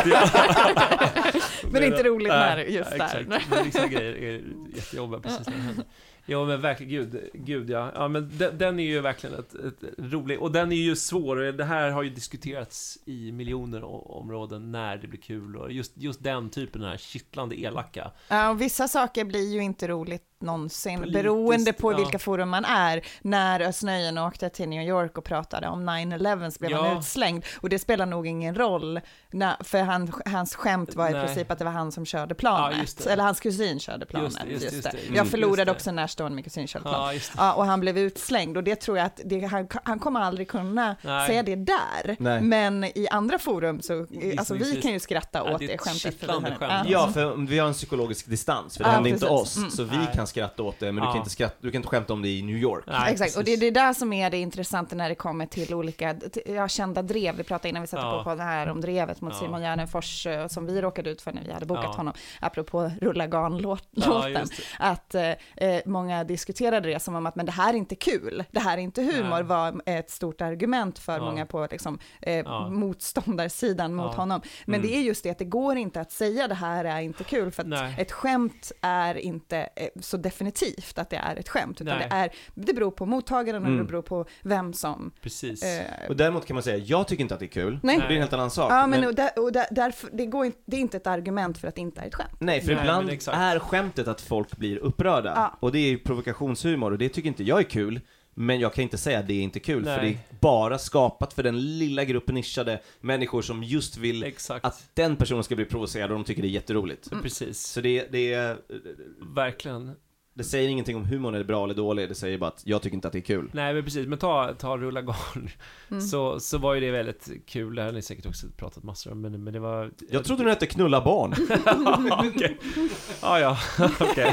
Men inte roligt när just ja, där. Men vissa grejer är jättejobbiga precis när det händer. Ja, men verkligen, gud, gud ja. Ja, men den, den är ju verkligen ett, ett rolig, och den är ju svår, och det här har ju diskuterats i miljoner områden när det blir kul, och just, just den typen, den här kittlande elaka. Ja, och vissa saker blir ju inte roligt någonsin, politiskt, beroende på ja. vilka forum man är. När Ösnöjen åkte till New York och pratade om nine eleven så blev ja. han utslängd, och det spelar nog ingen roll när, för han, hans skämt var i Nej. princip att det var han som körde planet, ja, eller hans kusin körde planet. Just det, just, just just det. det. Jag Mm, förlorade också när stod min kusin körde planet. Ja, ja, och han blev utslängd, och det tror jag att det, han, han kommer aldrig kunna Nej. säga det där. Nej. Men i andra forum så, alltså vi kan ju skratta ja, åt det, det skämtet. För det här. Skämt. Ja, för vi har en psykologisk distans, för det ja, händer precis. inte oss, mm. så vi Nej. kan skratta åt det, men ja. du kan inte skratta, du kan inte skämta om det i New York. Nej, exakt, precis. och det är det där som är det intressanta när det kommer till olika ja, kända drev. Vi pratade innan vi satte ja. på på det här om drevet mot ja. Simon Gärdenfors som vi råkade ut för när vi hade bokat ja. honom, apropå Rulla Garn-låten, ja, att eh, många diskuterade det som om att men det här är inte kul, det här är inte humor, Nej. var ett stort argument för ja. många på liksom, eh, ja. motståndarsidan mot ja. honom. Men mm. det är just det att det går inte att säga det här är inte kul, för att Nej. ett skämt är inte eh, så definitivt att det är ett skämt, utan Nej. det, är, det beror på mottagaren och Mm. det beror på vem som... Precis. Eh, Och däremot kan man säga, jag tycker inte att det är kul. Nej. Och det är en helt annan sak. ja, men, men... och där, och där, därför, det, går inte, det är inte ett argument för att det inte är ett skämt. Nej, för Nej, ibland men exakt. är skämtet att folk blir upprörda. Ja. Och det är ju provokationshumor, och det tycker inte jag är kul. Men jag kan inte säga att det är inte kul, Nej. för det är bara skapat för den lilla gruppen nischade människor som just vill Exakt. att den personen ska bli provocerad, och de tycker det är jätteroligt. Mm. Precis. Så det, det är... Verkligen. Det säger ingenting om humorn är bra eller dålig, det säger bara att jag tycker inte att det är kul. Nej, men precis, men ta, ta Rulla Garn. Mm. så, så var ju det väldigt kul. Det här har ni säkert också pratat massor om, men, men det var... Jag trodde du hette Knulla barn. Okej. Ja, ja, okej.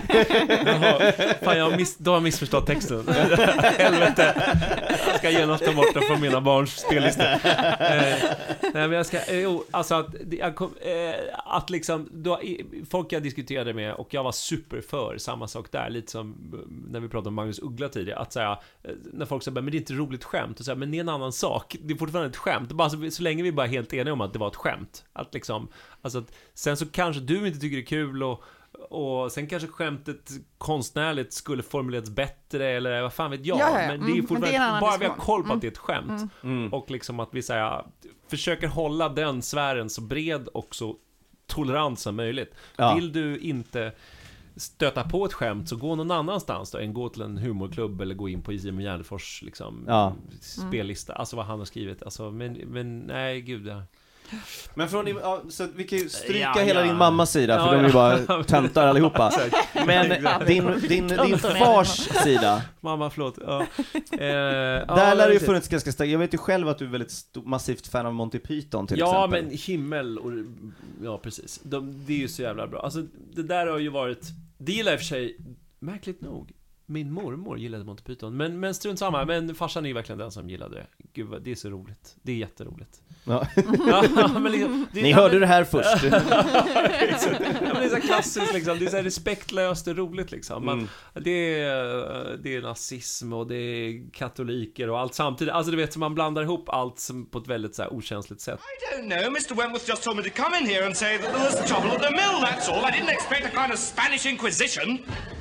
Fan, jag har miss, då har jag missförstått texten. Helvete. Jag ska genast ta bort den från mina barns spellistor. Eh, nej, men jag ska... Eh, jo, alltså att, jag kom, eh, att liksom... Då, folk jag diskuterade med, och jag var super för samma sak där. Lite som när vi pratade om Magnus Uggla tidigare, att säga, när folk säger men det är inte roligt skämt, och säga, men det är en annan sak, det är fortfarande ett skämt, bara så, så länge vi bara är helt eniga om att det var ett skämt, att liksom, alltså att, sen så kanske du inte tycker det är kul, och, och sen kanske skämtet konstnärligt skulle formulerats bättre, eller vad fan vet jag, ja, ja. men det är fortfarande, mm, det är bara vi har koll på mm. att det är ett skämt, mm. Mm. och liksom att vi säger, försöker hålla den sfären så bred och så tolerant som möjligt. Ja. Vill du inte stöta på ett skämt, så gå någon annanstans då, än gå till en humorklubb eller gå in på Simon Gärdenfors liksom, ja. spellista, alltså vad han har skrivit, alltså, men, men nej, gud ja. Men från din, ja, så vi kan ju stryka Ja, hela ja. din mammas sida, för Ja, de är ju ja. bara töntar allihopa. Men din, din, din fars sida. Mamma, förlåt. Ja. Eh, Där ja, lär det ju det- funnits ganska starkt. Jag vet ju själv att du är väldigt stor, massivt fan av Monty Python till Ja, exempel. men himmel och... Ja, precis. De, det är ju så jävla bra. Alltså, det där har ju varit... Det gillar jag i och för sig, märkligt nog. Min mormor gillade Monty Python. Men, men strunt samma. Men farsan är ju verkligen den som gillade det. Gud, vad- det är så roligt. Det är jätteroligt. Ja. Ja, men liksom, det, Ni ja, hörde men- det här först. Ja, men det är så klassiskt liksom. Det är så här respektlöst och roligt liksom. Man, Mm. det, är, det är nazism och det är katoliker och allt samtidigt. Alltså du vet, så man blandar ihop allt som på ett väldigt så här okänsligt sätt. I don't know. Mister Wentworth just told me to come in here and say that there was trouble at the mill, that's all. I didn't expect a kind of Spanish Inquisition.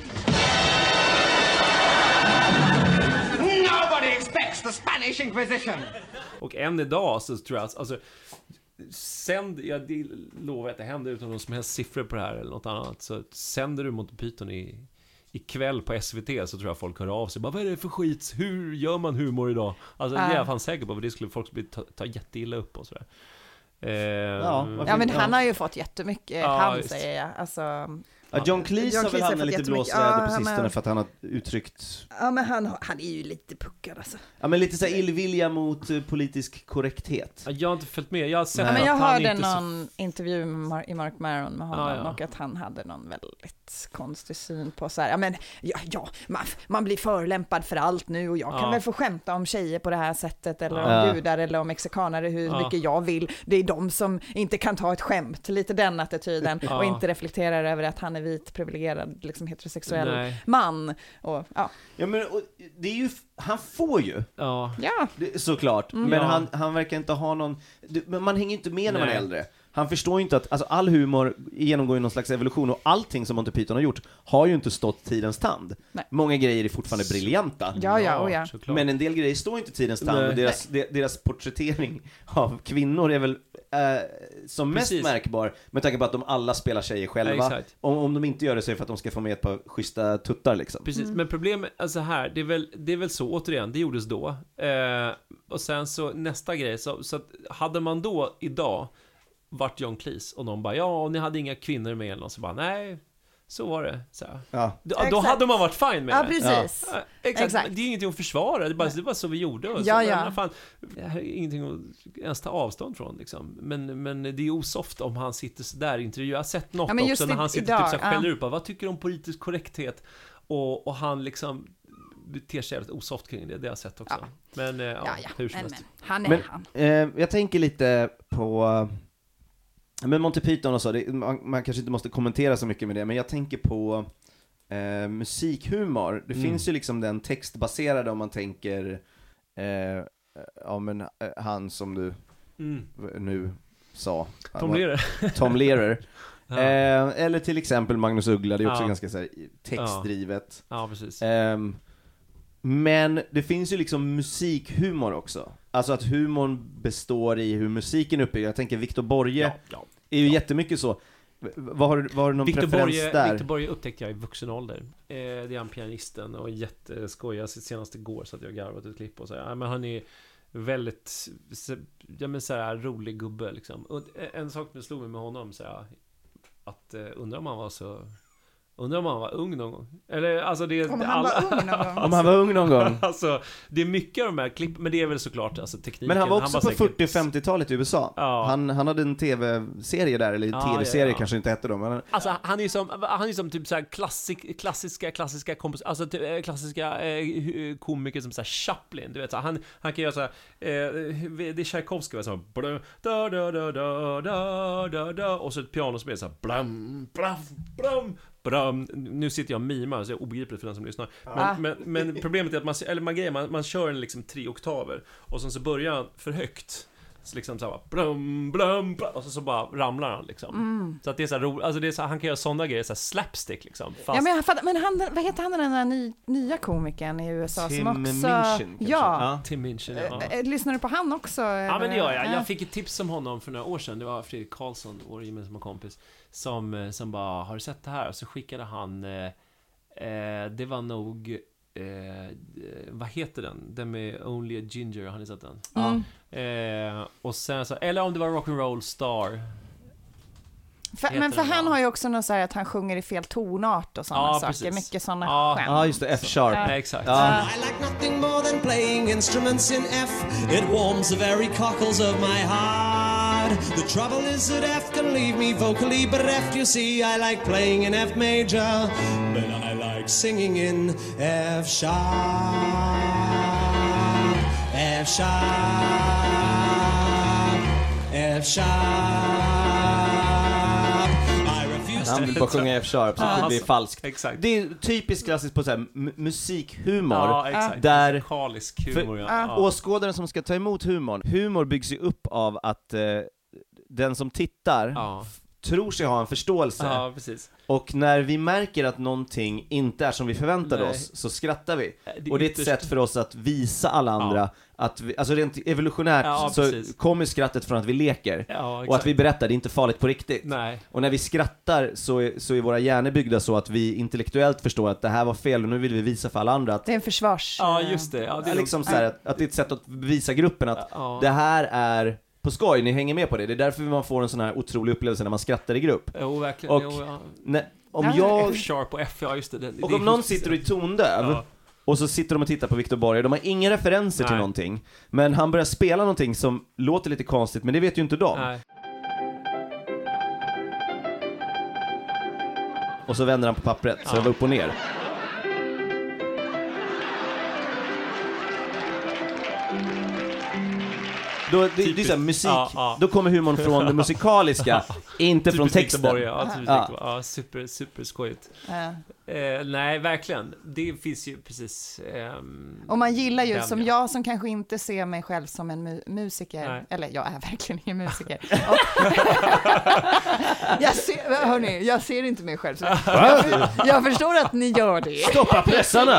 Nobody expects the Spanish Inquisition. Och än idag så tror jag alltså sänd, ja, det lovar att det händer utan någon som helst siffror på det här eller något annat, så sänder du Monty Python i ikväll på S V T så tror jag folk hör av sig bara, vad är det för skit, hur gör man humor idag? Alltså det är jag fan säker på, för det skulle folk bli ta, ta jätteilla upp och sådär. Eh, Ja, ja men han har ju fått jättemycket, Ja, han just. säger jag. Alltså, Ja, John Cleese John har väl Cleese har hamnat fått lite jättemycket. blåsväder Ja, på han sistone har- för att han har uttryckt... ja men han, han är ju lite puckad alltså. Ja, men lite så här illvilja mot eh, politisk korrekthet. Jag har inte följt med, jag har sett Ja, men jag att han hörde inte så- någon intervju med Mar- i Mark Maron med honom Ja, ja. och att han hade någon väldigt konstig syn på så här, ja men ja, ja man, man blir förolämpad för allt nu och jag kan Ja. väl få skämta om tjejer på det här sättet eller Ja. om judar eller om mexikanare hur Ja. mycket jag vill. Det är de som inte kan ta ett skämt, lite den attityden Ja. och inte reflekterar över att han är vit, privilegierad, liksom heterosexuell Nej. man och ja. Ja, men och, det är ju... Han får ju, Ja. Ja. det, såklart. Mm. Men Ja. han, han verkar inte ha någon... det- Men man hänger ju inte med när man är Nej. äldre. Han förstår ju inte att, alltså all humor genomgår ju någon slags evolution, och allting som Monty Python har gjort har ju inte stått tidens tand. Nej. Många grejer är fortfarande briljanta. Ja, ja, och ja. såklart. Men en del grejer står inte tidens tand, Nej. och deras, de, deras porträttering av kvinnor är väl eh, som mest Precis. märkbar, med tanke på att de alla spelar tjejer själva. Ja, exakt. om, om de inte gör det så är det för att de ska få med ett par schyssta tuttar liksom. Precis, men problemet, alltså här, det är väl, det är väl så, återigen, det gjordes då. Eh, och sen så, nästa grej, så, så att hade man då, idag, varit John Cleese, och någon bara, ja, och ni hade inga kvinnor med, eller någon, så bara, nej, så var det. Så här. Ja. Då, då Exakt. hade man varit fine med Ja, det. precis. Ja, exakt. Exakt. Det är ingenting att försvara, det är bara, det var så vi gjorde. Och så, Ja, men, ja. vad fan, det här är ingenting att ens ta avstånd från liksom. men, men det är osoft om han sitter så där i intervju. Jag har sett något Ja, men just också när i- han sitter idag, typ så här, ja. skäller ut på, vad tycker du om politisk korrekthet? Och, och han liksom beter sig jävligt osoft kring det, det har jag sett också. Ja. Men eh, ja, Ja, ja. hur som Men, helst. men, han är Men han. eh, jag tänker lite på men Monty Python och så, det, man, man kanske inte måste kommentera så mycket med det, men jag tänker på eh, musikhumor. Det Mm. finns ju liksom den textbaserade, om man tänker eh, ja men eh, han som du Mm. nu sa. Tom Lehrer. Tom Lehrer. Ja. eh, eller till exempel Magnus Uggla, det är också Ja. ganska så här, textdrivet. Ja, precis. Ehm, men det finns ju liksom musikhumor också. Alltså att humorn består i hur musiken är uppbyggd. Jag tänker Victor Borge Ja, ja. är ju jättemycket så. V- Vad har, vad har du någon Victor preferens Borge, där? Victor Borge upptäckte jag i vuxen ålder. Eh, det är han pianisten och jätteskoj. Jag senast igår så att jag garvat ett klipp och så. Ja, men han är väldigt, ja men så här rolig gubbe liksom. Och en sak som slog mig med honom så här, att eh, undrar om han var så Undrar om han var ung någon gång. Eller alltså det Om han var ung någon gång. Om han var ung någon gång. Alltså det är mycket av de här klippen, men det är väl såklart alltså tekniken. Men han var också på säkert- fyrtio- och femtiotalet i U S A. Ja. Han, han hade en tv-serie där, eller Ja, tv-serie ja, ja. kanske inte hette då, men Alltså han är ju som, han är som typ såhär klassik, klassiska, klassiska kompos, alltså typ, eh, klassiska eh, komiker som såhär Chaplin, du vet så han, han kan göra såhär, eh, det är Tchaikovsky, så blum, da, da, da, da, da, da, da, och så ett piano som är såhär blum, blum, blum, blum. Nu sitter jag och mimar, så det är obegripligt för den som lyssnar. Men, Ah. men, men problemet är att man, eller man, grejer, man, man kör en liksom tre oktaver, och sen så börjar han för högt. Så liksom så här, blum, blum, blum, och så, så bara ramlar han liksom. Mm. Så att det är så här ro, alltså det är så här, han kan göra sådana grejer, så här slapstick liksom. Fast, Ja, men, jag fattar, men han, vad heter han den där ny, nya komikern i U S A Tim som också... Minchin, kanske? ja. Tim Minchin, ja. Eh, eh, Lyssnar du på han också? Ja, men det gör jag. Ja. Jag fick ett tips om honom för några år sedan. Det var Fredrik Karlsson, vår gemensamma kompis, som, som bara, har du sett det här? Och så skickade han, eh, eh, det var nog eh, vad heter den? Den med Only a Ginger, har ni sett den? Mm. Eh, och sen så, eller om det var Rock'n'Roll Star. För, men för den, han ja. har ju också något så här att han sjunger i fel tonart och sådana Ja, saker. precis. Mycket sådana Ja. skämt. Ja, just det, F-sharp. Ja. Ja, exakt. Ja. I like nothing more than playing instruments in F. It warms the very cockles of my heart. The trouble is that F can leave me vocally bereft. You see, I like playing in F major, but I like singing in F sharp. F sharp. F sharp. Han vill bara sjunga F-sharp så att det blir falskt. Exakt. Det är typiskt klassiskt på så här, m- musikhumor. Ja, exakt. Där Musikalisk humor, ja. för, Ja. åskådaren som ska ta emot humorn, humor byggs ju upp av att eh, den som tittar Ja. f- tror sig ha en förståelse. Ja, precis. Och när vi märker att någonting inte är som vi förväntade Nej. oss, så skrattar vi. Det är och det är ett ytterst- sätt för oss att visa alla andra Ja. att vi, alltså rent evolutionärt Ja, så precis. kommer skrattet från att vi leker. Ja, och exakt. att vi berättar, det är inte farligt på riktigt. Nej. Och när vi skrattar så är, så är våra hjärnor byggda så att vi intellektuellt förstår att det här var fel och nu vill vi visa för alla andra att Det är en försvars... Ja, just det. Ja, det det är liksom nog- så här, att, att det är ett sätt att visa gruppen att Ja. det här är på skoj, ni hänger med på det. Det är därför man får en sån här otrolig upplevelse när man skrattar i grupp. Jo, verkligen. Och Jo, ja. när, om Ja, jag... F-sharp och F, ja just det. det Och det är om någon helt- sitter i tondöv Ja. och så sitter de och tittar på Victor Borge, de har inga referenser till Nej. någonting, men han börjar spela någonting som låter lite konstigt, men det vet ju inte de. Nej. Och så vänder han på pappret, så Ja. det var upp och ner. Då, det, det är så här, musik, Ja, ja. då kommer humorn från det musikaliska, inte från Typiskt Victor texten. Borge, ja, typiskt Ja. Victor Borge. Ja, super, super skojigt. Ja. Eh, nej, verkligen. Det finns ju precis... ehm, Och man gillar ju, den, som ja. jag som kanske inte ser mig själv som en mu- musiker, Nej. eller jag är verkligen ingen musiker. Och jag, ser, hörni, jag ser inte mig själv så. Jag, jag förstår att ni gör det. Stoppa pressarna!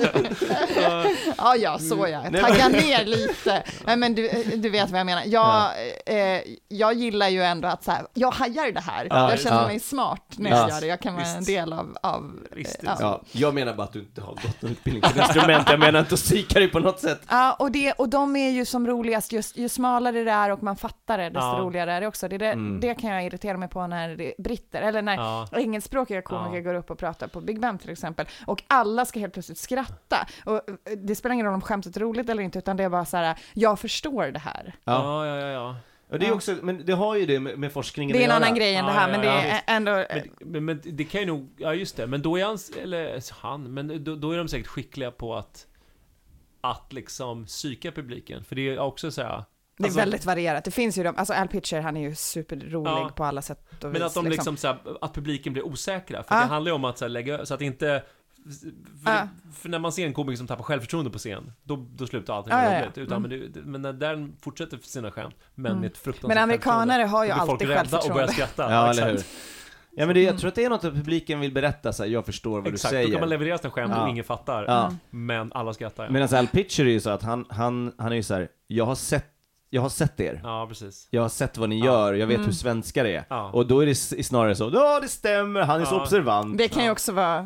Ja, ja, så ja. Nej, Tagga men- ner lite. Nej, men du, du vet vad jag menar. Jag, eh, jag gillar ju ändå att så här, jag hajar det här. Ja, jag känner ja. mig smart när Ja. jag gör det. Jag kan vara en Visst. del av... av Visst, ja. Ja, jag menar bara att du inte har gått någon utbildning till instrument, jag menar inte att psyka dig på något sätt. Ja, och, det, och de är ju som roligast, just, ju smalare det är och man fattar det, desto Ja. roligare är det också. Det, är det, Mm. det kan jag irritera mig på när det är britter, eller när Ja. engelskspråkiga komiker Ja. går upp och pratar på Big Ben till exempel, och alla ska helt plötsligt skratta. Och eh, det spelar ingen roll om skämtet är roligt eller inte, utan det är bara så här: jag förstår det här. Ja, ja, ja, ja. Och det är också, men det har ju det med, med forskningen Det är en att göra. annan grej än det Ja, här, ja, men det ja, är visst. ändå... Men, men, men det kan ju nog, ja just det, men då är han, eller han, men då, då är de säkert skickliga på att att liksom psyka publiken, för det är också så här. Det är alltså- väldigt varierat. Det finns ju de, alltså Al Pitcher, han är ju superrolig Ja. på alla sätt och Men vis, att de liksom, så här, att publiken blir osäkra, för Ja. det handlar ju om att så här, lägga, så att inte för, Ja. för när man ser en komiker som tappar självförtroende på scen, då, då slutar allting Ja, vara ja, ja. roligt. Utan, Mm. men, det, men när den fortsätter för sina skämt, men Mm. med ett fruktansvärt Men amerikanare har ju självförtroende, då alltid blir folk rädda och börjar självförtroende. skratta. Ja, exakt. eller hur? Ja, men det, jag tror att det är något att publiken vill berätta så här, jag förstår vad Exakt, du säger. då kan man leverera sina skämt Ja. och ingen fattar. Ja. Men alla skrattar. Ja, Medan Al Pitcher är ju så att han, han, han är ju så här, jag har sett jag har sett er. ja precis. Jag har sett vad ni Ja. gör, jag vet Mm. hur svenskar är. Ja. Och då är det s- snarare så, ja det stämmer, han är så Ja. observant. Det kan ju Ja. också vara,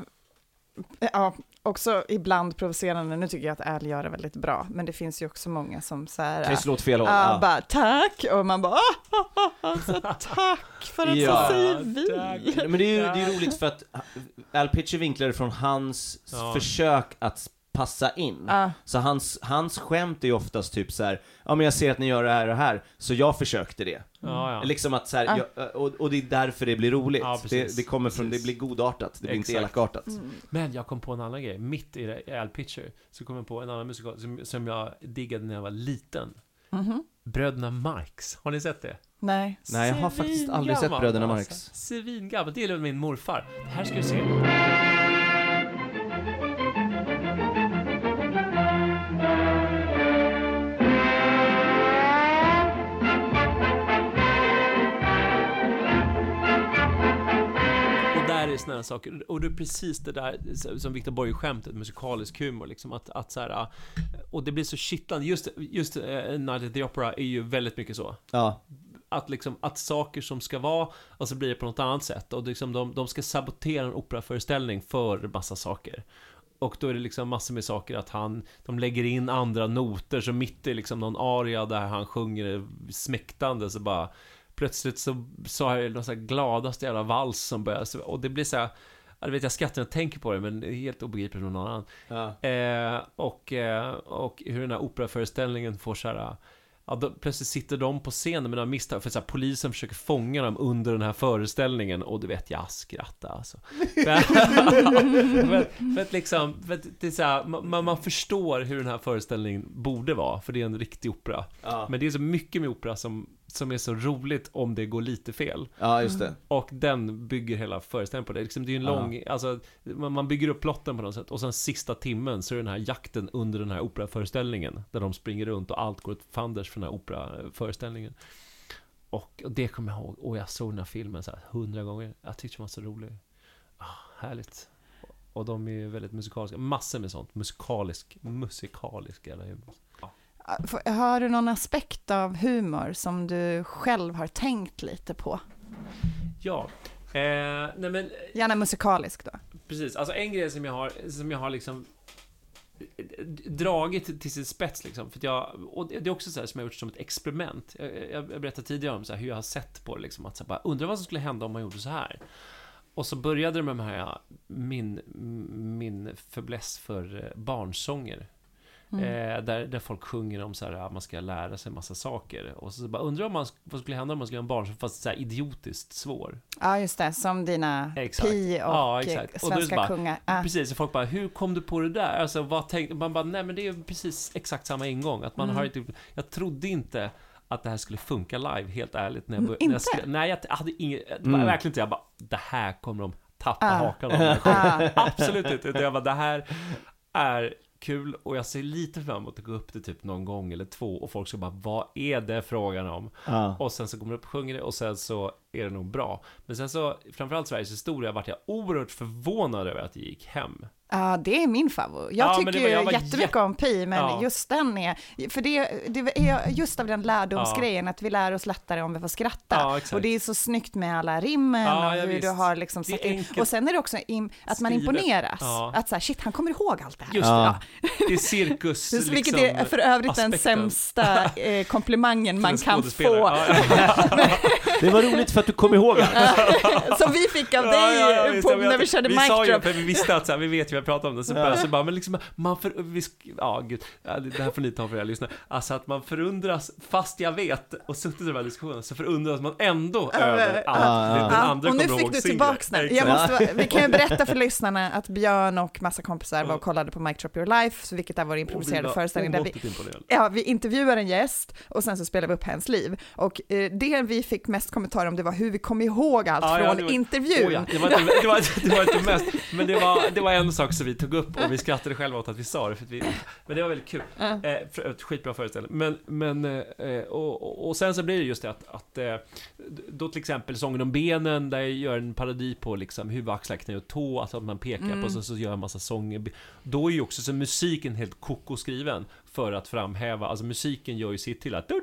ja, också ibland provocerande. Nu tycker jag att Al gör det väldigt bra, men det finns ju också många som så här, Kan ju slå åt fel håll. ja, Ja. bara tack, och man bara, ah, ah, ah, så tack för att Ja. så säger vi. Men det är ju det är ju roligt för att Al Pitcher vinklar det från hans Ja. försök att passa in. Ja. Så hans, hans skämt är ju oftast typ så här, ja men jag ser att ni gör det här och här, så jag försökte det. Ja, ja. Liksom att så här, Ja. jag, och, och det är därför det blir roligt. Ja, precis. det, det kommer från, det Precis. blir godartat, det blir inte Exakt. elakartat. Mm. Men jag kom på en annan grej. Mitt i det, i Al Pitcher, så kom jag på en annan musikal som, som jag diggade när jag var liten. Mhm. Bröderna Marx. Har ni sett det? Nej. Nej, jag har faktiskt aldrig sett Svingammal, Bröderna alltså. Marx. Svingammal. Det är min morfar. Här ska vi se. Och där är såna här saker. Och det är precis det där som Victor Borge skämtet, musikalisk humor liksom, att, att så här, och det blir så kittlande. Just, just uh, Night at the Opera är ju väldigt mycket så. Ja. Att, liksom, att saker som ska vara, och så blir det på något annat sätt. Och liksom de, de ska sabotera en operaföreställning för massa saker. och då är det liksom massor med saker att han, de lägger in andra noter, så mitt i liksom någon aria där han sjunger smäktande, så bara plötsligt så så är det någon så här gladaste jävla vals som börjar, och det blir så här, jag vet jag skrattar och tänker på det, men det är helt obegripligt för någon annan. Ja. Eh, och, eh, och hur den här operaföreställningen får så här, ja, då, plötsligt sitter de på scenen med några misstag, för så här, polisen försöker fånga dem under den här föreställningen, och du vet, jag skrattar alltså. för, för att liksom, för att det är så här, man, man förstår hur den här föreställningen borde vara, för det är en riktig opera. Ja. Men det är så mycket med opera som, som är så roligt om det går lite fel. Ja, just det. Och den bygger hela föreställningen på det. Liksom, det är ju en lång, ja. alltså, man, man bygger upp plotten på något sätt, och sen sista timmen så är det den här jakten under den här operaföreställningen, där de springer runt och allt går ett fanders för den här operaföreställningen. Och, och det kommer jag ihåg, och jag såg den här filmen så här hundra gånger. Jag tyckte den var så rolig. Ah, härligt. Och de är ju väldigt musikaliska, massor med sånt, musikalisk, musikalisk eller humor. Ja. Har du någon aspekt av humor som du själv har tänkt lite på? Ja. Eh, nej men, gärna musikalisk då. Precis, alltså en grej som jag har, som jag har liksom dragit till sin spets liksom, för att jag, och det är också så här som jag har gjort som ett experiment. Jag, jag, jag berättade tidigare om så här, hur jag har sett på det liksom, att så här, bara undra vad som skulle hända om man gjorde så här. Och så började det med de här, min, min förbläss för barnsånger. Mm. Eh, där, där folk sjunger om så här, att man ska lära sig massa saker. Och så, så bara undrar om man, vad skulle hända om man skulle göra en barnsång, fast så här idiotiskt svår. Ja, just det, som dina exakt. Pi och ja, exakt. svenska och bara, kungar. Ah. Precis, och folk bara, hur kom du på det där? Alltså, vad tänkte man? Bara, nej men det är precis exakt samma ingång. Att man mm. har inte, jag trodde inte att det här skulle funka live, helt ärligt. När jag, inte? När jag skrev, nej, jag hade inget, det var Mm. verkligen inte, jag bara, det här kommer de tappa Ah. hakan om. Ah. Absolut inte. Jag bara, det här är kul, och jag ser lite fram emot att gå upp det typ någon gång eller två, och folk ska bara, vad är det frågan om? Ja. Och sen så kommer det upp och sjunger det, och sen så är det nog bra. Men sen så, framförallt Sveriges historia, vart jag oerhört förvånad över att det gick hem. Ja, det är min favorit. Jag Ja, men tycker det var- jag ju var jättemycket jä- om Pi, men Ja. just den är, för det, det är just av den lärdomsgrejen, att vi lär oss lättare om vi får skratta. Ja, exakt. Och det är så snyggt med alla rimmen Ja, och ja, hur visst. du har liksom Det är satt in. enkelt. Och sen är det också im, att man Skrivet. imponeras. Ja. Att så här, shit, han kommer ihåg allt det här. Just Ja. det. Det är cirkus Just, liksom, vilket är för övrigt den aspekten. sämsta eh, komplimangen man En kan få. skådespelare. Ja, Det var roligt för att du kom ihåg allt. Som vi fick av dig Ja, ja, ja, visst, på, jag vet. när vi körde vi mic sa ju, drop. för vi visste att så här, vi vet ju vad jag pratar om det, så, Ja. bara, så bara, men liksom, man för, vi, sk- ja gud, ja, det här får ni ta för er lyssnare, alltså att man förundras, fast jag vet, och suttit i den här diskussionen, så förundras man ändå Ja, över ja, att ja. den Ja, andra och nu kommer fick ihåg du sin tillbaks grej. den. Jag Exakt. måste, vi kan ju berätta för lyssnarna att Björn och massa kompisar var och kollade på Mic Drop Your Life, så vilket är vår improviserade föreställning där vi, omåttligt imponerade. ja, vi intervjuar en gäst och sen så spelar vi upp hennes liv. Och eh, det vi fick mest kommentarer om, det var hur vi kom ihåg allt Ja, ja, från det var- intervjun. Oh, ja. det, var inte, det, var, det var inte mest, men det var, det var en sak som vi tog upp, och vi skrattade själva åt att vi sa det, för att vi, men det var väldigt kul. Ja. Eh, för, ett skitbra föreställning. Men, men eh, och, och, och sen så blir det just det att, att eh, då till exempel Sången om benen, där jag gör en parodi på liksom huvudaxlar, knä och tå, alltså att man pekar Mm. på, så, så gör jag en massa sånger. Då är ju också så musiken helt koko skriven för att framhäva, alltså musiken gör ju sitt till att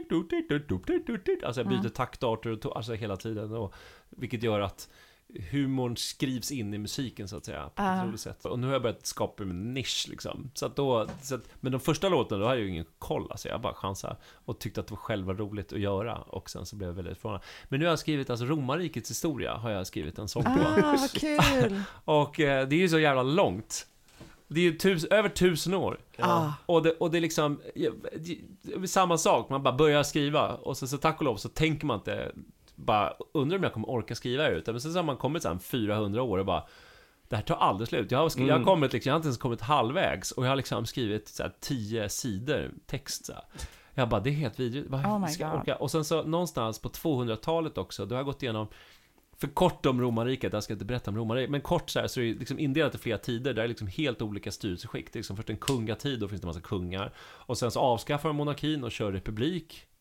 alltså jag byter Mm. taktarter och to, alltså hela tiden, och vilket gör att humorn skrivs in i musiken så att säga på Ah. ett roligt sätt. Och nu har jag börjat skapa en nisch liksom. Så att då, så att, men de första låten då har jag ju ingen koll, alltså jag bara chansade och tyckte att det var själva roligt att göra, och sen så blev jag väldigt förvånad. Men nu har jag skrivit, alltså Romarrikets historia har jag skrivit en sång på. Ah, vad kul! Och eh, det är ju så jävla långt. Det är ju tus, över tusen år. Ah. Och, det, och det är liksom ja, det, samma sak, man bara börjar skriva, och så, så tack och lov så tänker man inte, bara undrar om jag kommer orka skriva ut. Men sen så har man kommit så här fyrahundra år och bara, det här tar aldrig slut. Jag har, skrivit, Mm. jag har kommit liksom, jag har inte ens kommit halvvägs, och jag har liksom skrivit så här tio sidor text så här. Jag bara, det är helt vidrigt. Vad Oh my ska jag God. orka? Och sen så någonstans på tvåhundratalet också, då har jag gått igenom, för kort om romarriket, jag ska inte berätta om romarriket, men kort så här, så är det liksom indelat i flera tider, där är liksom helt olika styrelseskick. Det är liksom först en kungatid, då finns det en massa kungar, och sen så avskaffar man monarkin och kör republik,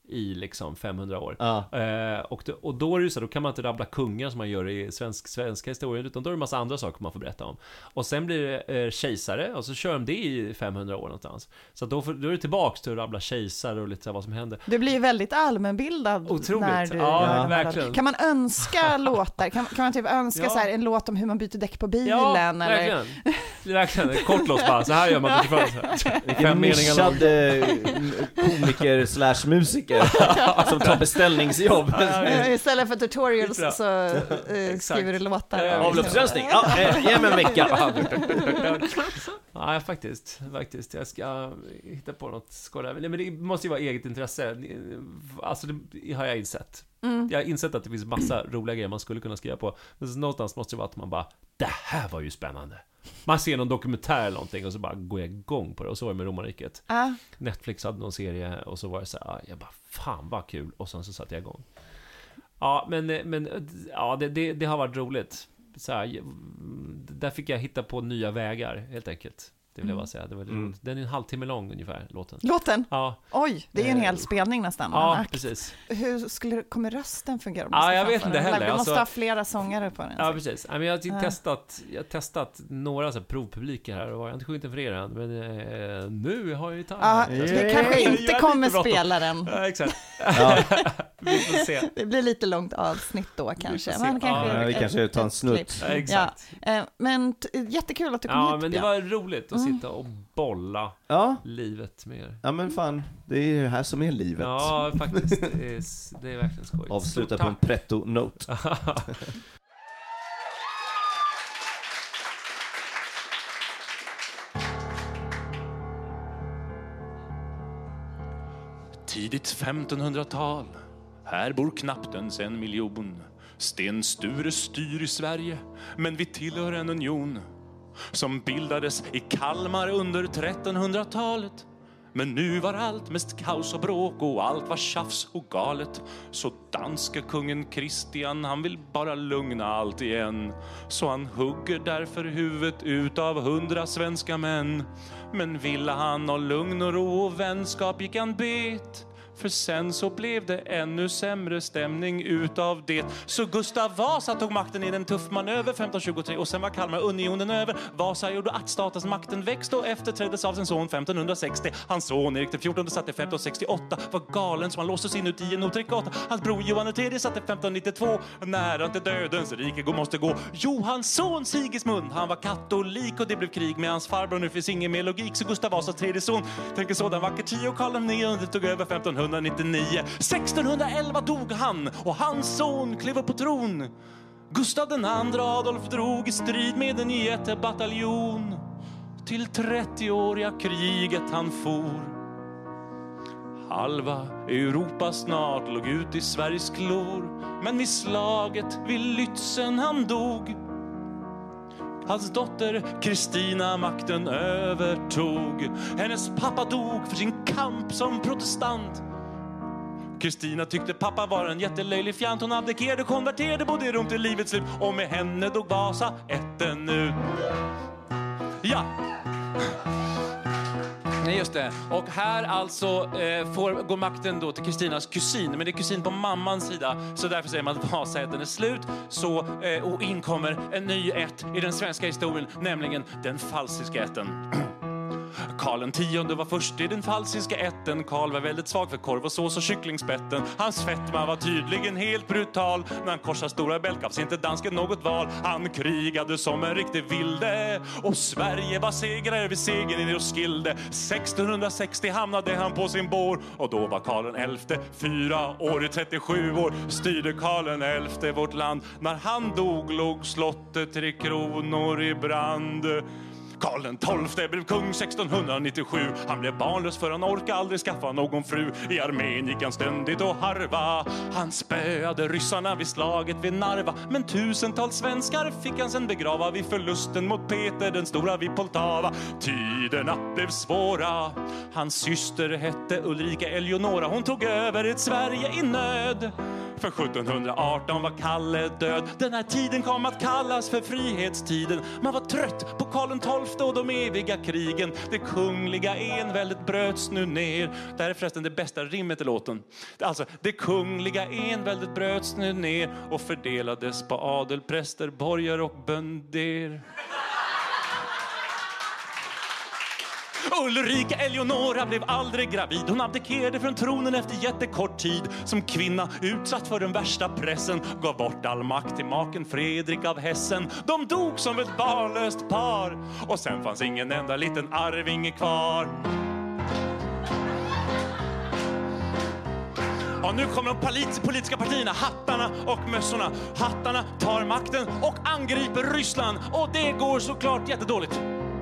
i liksom femhundra år. Ja. Eh, och, då, och då är det så, då kan man inte rabbla kungar som man gör i svensk, svenska historien, utan då är det en massa andra saker man får berätta om. Och sen blir det eh, kejsare, och så kör de det i femhundra år någonstans. Så då, får, då är det tillbaks till att rabbla kejsare och lite så här vad som händer. Du blir ju väldigt allmänbildad. Otroligt. När du ja, ja, verkligen. Kan man önska låtar? Kan, kan man typ önska ja. så här, en låt om hur man byter däck på bilen? Ja, eller? verkligen. Verkligen. En kort låt bara. Så här gör man utifrån. Vilken nischad komiker slash musiker som tar beställningsjobb. Istället för tutorials så uh, skriver du låtar. Avloppsrensning. Ja, äh, ge mig en vecka. Ja, faktiskt. Faktiskt. Jag ska hitta på något skådare. Men det måste ju vara eget intresse. Alltså, det har jag insett. Mm. Jag har insett att det finns massa roliga grejer man skulle kunna skriva på. Men någonstans måste det vara att man bara, det här var ju spännande. Man ser någon dokumentär eller någonting och så bara går jag igång på det. Och så var det med Romarriket. Uh. Netflix hade någon serie och så var det så här, jag bara, fan vad kul. Och sen så satte jag igång. Ja, men, men ja, det, det, det har varit roligt. Så här, där fick jag hitta på nya vägar, helt enkelt. Det vill jag bara säga. Det var mm. Den är en halvtimme lång ungefär, låten. Låten? Ja. Oj, det är ju en hel spelning nästan. Ja, precis. Hur skulle, kommer rösten fungera? Ja, jag vet inte heller. Du måste alltså, ha flera sångare på den. Ja, precis. Jag har uh. testat, jag har testat några så här provpubliker här och jag har inte skjutit för er än, men eh, nu har jag ju tagit. Ja, det kanske inte kommer spela den. Ja, exakt. Ja. Vi får se. Det blir lite långt avsnitt då kanske. Man kanske ja, vi kanske tar en snutt. Ja, exakt. Ja. Men t- jättekul att du kom ja, hit. Ja, men det var roligt att sitta och bolla ja. livet med er. Ja, men fan, det är ju här som är livet. Ja, faktiskt. Det är, det är verkligen skoj. Avsluta på en pretto-note. Tidigt femtonhundratal, här bor knappt ens en miljon. Sten Sture styr i Sverige, men vi tillhör en union som bildades i Kalmar under trettonhundratalet. Men nu var allt mest kaos och bråk och allt var tjafs och galet. Så danska kungen Kristian, han vill bara lugna allt igen. Så han hugger därför huvudet ut av hundra svenska män. Men ville han ha lugn och ro och vänskap gick han bet. För sen så blev det ännu sämre stämning utav det. Så Gustav Vasa tog makten i en tuff manöver femton tjugotre. Och sen var Kalmarunionen över. Vasa gjorde att statens makten växte och efterträddes av sin son femton sextio. Hans son Erik den fjortonde satt i femton sextioåtta. Var galen som han låstes in ut i en otrikata. Hans bror Johan den tredje satt i femton nittiotvå. Nära till dödens rike gå måste gå. Johans son Sigismund, han var katolik och det blev krig med hans farbror. Nu finns ingen mer logik, så Gustav Vasas tredje son tänker sådan vacker tid. Och Karl den nionde tog över femton nittionio. sextonhundraelva dog han och hans son klev upp på tron. Gustav den andra Adolf drog i strid med en jättebataljon. Till trettioåriga kriget han for. Halva Europa snart låg ut i Sveriges klor. Men vid slaget vid Lützen han dog. Hans dotter Kristina makten övertog. Hennes pappa dog för sin kamp som protestant. Kristina tyckte pappa var en jättelöjlig fjant. Hon abdikerade, konverterade, bodde i Rom till livets slut. Och med henne dog Vasa ätten ut. Ja. Nej, just det. Och här alltså eh, får, går makten då till Kristinas kusin. Men det är kusin på mammans sida. Så därför säger man att Vasaätten är slut. Så, eh, och inkommer en ny ett i den svenska historien. Nämligen den falsiska ätten. Karl den tionde var först i den falsiska ätten. Karl var väldigt svag för korv och sås och kycklingspetten. Hans fetma var tydligen helt brutal. När han korsade Stora Bält gavs inte dansken något val. Han krigade som en riktig vilde. Och Sverige var segrare vid segern i Roskilde. sextonhundrasextio hamnade han på sin bår. Och då var Karl den elfte fyra år i trettiosju år. Styrde Karl den elfte vårt land. När han dog låg slottet Tre Kronor i brand. Karl den tolfte blev kung sextonhundranittiosju. Han blev barnlös för han orkade aldrig skaffa någon fru. I armén gick han ständigt och harva. Han spöade ryssarna vid slaget vid Narva. Men tusentals svenskar fick han sen begrava vid förlusten mot Peter den stora vid Poltava. Tiderna blev svåra. Hans syster hette Ulrika Eleonora. Hon tog över ett Sverige i nöd. För sjuttonhundraarton var Kalle död. Den här tiden kom att kallas för frihetstiden. Man var trött på Karl den tolfte och de eviga krigen. Det kungliga enväldet bröts nu ner. Det här är förresten det bästa rimmet i låten. Alltså, det kungliga enväldet bröts nu ner och fördelades på adel, präster, borgare och bönder. Ulrika Eleonora blev aldrig gravid. Hon abdikerade från tronen efter jättekort tid. Som kvinna utsatt för den värsta pressen gav bort all makt till maken Fredrik av Hessen. De dog som ett barnlöst par. Och sen fanns ingen enda liten arvinge kvar. Ja, nu kommer de politiska partierna, hattarna och mössorna. Hattarna tar makten och angriper Ryssland. Och det går såklart jättedåligt.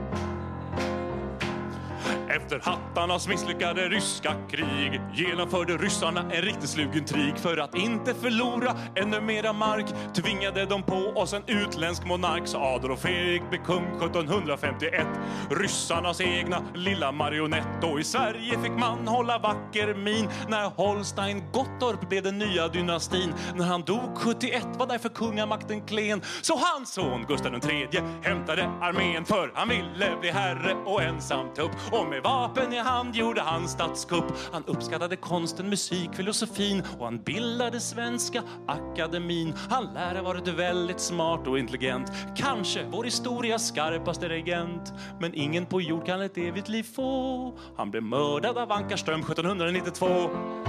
Efter hattarnas misslyckade ryska krig genomförde ryssarna en riktigt slugen krig. För att inte förlora ännu mera mark tvingade de på oss en utländsk monark. Så Adolf Erik blev kung sjuttonhundrafemtioett, ryssarnas egna lilla marionett. Och i Sverige fick man hålla vacker min när Holstein Gottorp blev den nya dynastin. När han dog sjuttioett var därför kungamakten klen. Så hans son Gustav den tredje hämtade armén, för han ville bli herre och ensam tupp. Och med vapen i hand gjorde han statskupp. Han uppskattade konsten, musik, filosofin och han bildade Svenska akademin. Han lärde varit väldigt smart och intelligent, kanske vår historias skarpaste regent. Men ingen på jord kan ett evigt liv få. Han blev mördad av Ankarström sjuttonhundranittiotvå.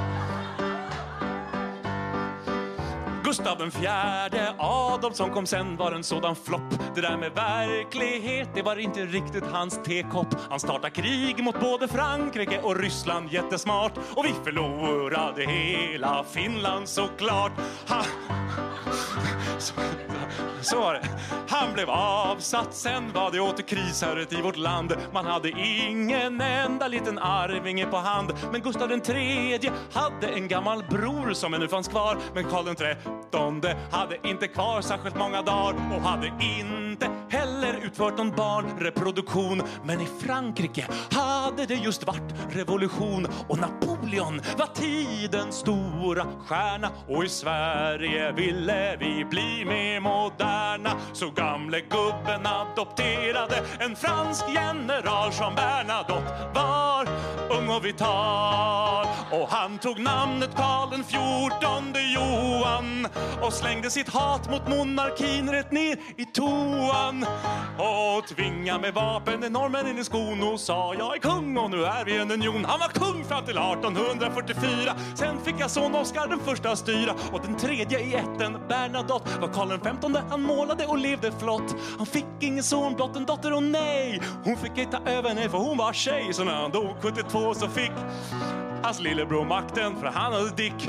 Gustav den fjärde Adolf som kom sen var en sådan flopp. Det där med verklighet, det var inte riktigt hans tekopp. Han startade krig mot både Frankrike och Ryssland, jättesmart. Och vi förlorade hela Finland såklart. Ha. Så, så var det. Han blev avsatt, sen var det åter krisherret i vårt land. Man hade ingen enda liten arvinge på hand. Men Gustav den tredje hade en gammal bror som ännu fanns kvar. Men Karl den trettonde hade inte kvar särskilt många dagar och hade inte heller utfört någon barnreproduktion. Men i Frankrike hade det just varit revolution och Napoleon var tidens stora stjärna. Och i Sverige ville vi bli mer moderna. Så gamle gubben adopterade en fransk general som Bernadotte var ung och vital. Och han tog namnet Karl den fjortonde Johan och slängde sitt hat mot monarkin rätt ner i toan. Och tvinga med vapen enormen in i skon och sa jag är kung och nu är vi en union. Han var kung fram till artonhundrafyrtiofyra. Sen fick jag son Oscar den första styra. Och den tredje i ätten, Bernadotte, var Karl den femtonde. Han målade och levde flott. Han fick ingen son, blott en dotter och nej, hon fick inte ta över nej för hon var tjej. Så när han dog sjuttiotvå så fick hans lillebror makten för han hade dick.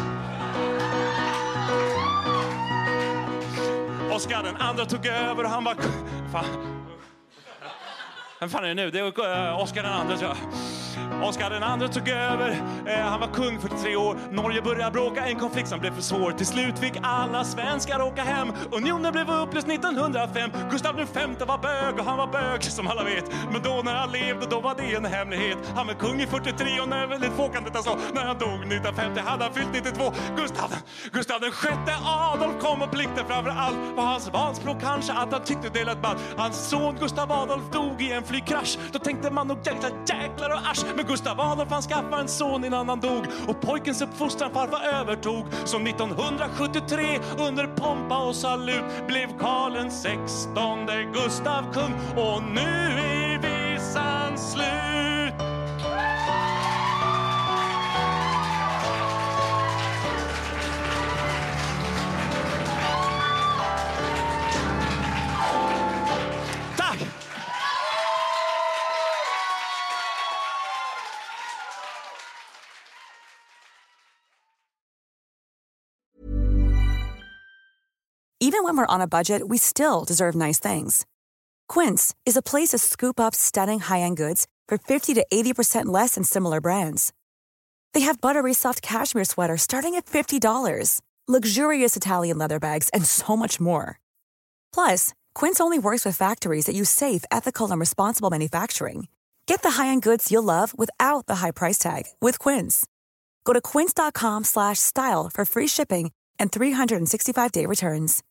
Oscar den andra tog över och han var... Fan. Vem fan är det nu? Det är uh, Oscar den andra, tror jag. Oscar den andra tog över. Eh, han var kung för tre år. Norge började bråka, en konflikt som blev för svår. Till slut fick alla svenskar åka hem. Unionen blev upplöst nittonhundrafem. Gustav den femte var bög och han var bög som alla vet. Men då när han levde, då var det en hemlighet. Han var kung i fyrtiotre och när väldigt få kan detta slå. När han dog nittonhundrafemtio hade han fyllt nittiotvå. Gustav, Gustav den sjätte Adolf kom och blickte framför allt. Var hans valspråk kanske att han tyckte delat band. Hans son Gustav Adolf dog i en flygkrasch. Då tänkte man nog jäklar, jäklar och asch. Men Gustav Adolf han skaffade en son innan han dog. Och pojkens uppfostran farfar övertog. Som nittonhundrasjuttiotre under pompa och salut blev Karl den sextonde Gustav kung. Och nu är visan slut. Tack! Even when we're on a budget, we still deserve nice things. Quince is a place to scoop up stunning high-end goods for fifty to eighty percent less than similar brands. They have buttery soft cashmere sweaters starting at fifty dollars, luxurious Italian leather bags, and so much more. Plus, Quince only works with factories that use safe, ethical, and responsible manufacturing. Get the high-end goods you'll love without the high price tag with Quince. Go to quince.com slash style for free shipping and three sixty-five day returns.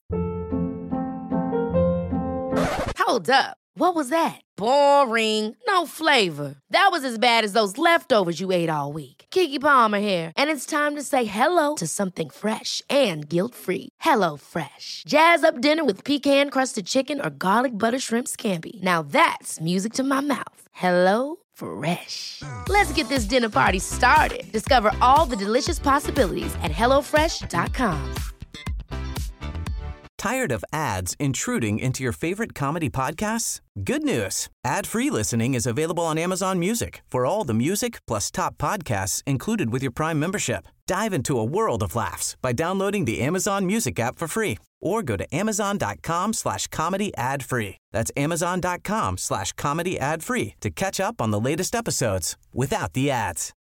Hold up. What was that? Boring. No flavor. That was as bad as those leftovers you ate all week. Keke Palmer here, and it's time to say hello to something fresh and guilt-free. Hello Fresh. Jazz up dinner with pecan-crusted chicken or garlic butter shrimp scampi. Now that's music to my mouth. Hello Fresh. Let's get this dinner party started. Discover all the delicious possibilities at hello fresh dot com. Tired of ads intruding into your favorite comedy podcasts? Good news. Ad-free listening is available on Amazon Music for all the music plus top podcasts included with your Prime membership. Dive into a world of laughs by downloading the Amazon Music app for free or go to amazon.com slash comedy ad free. That's amazon.com slash comedy ad free to catch up on the latest episodes without the ads.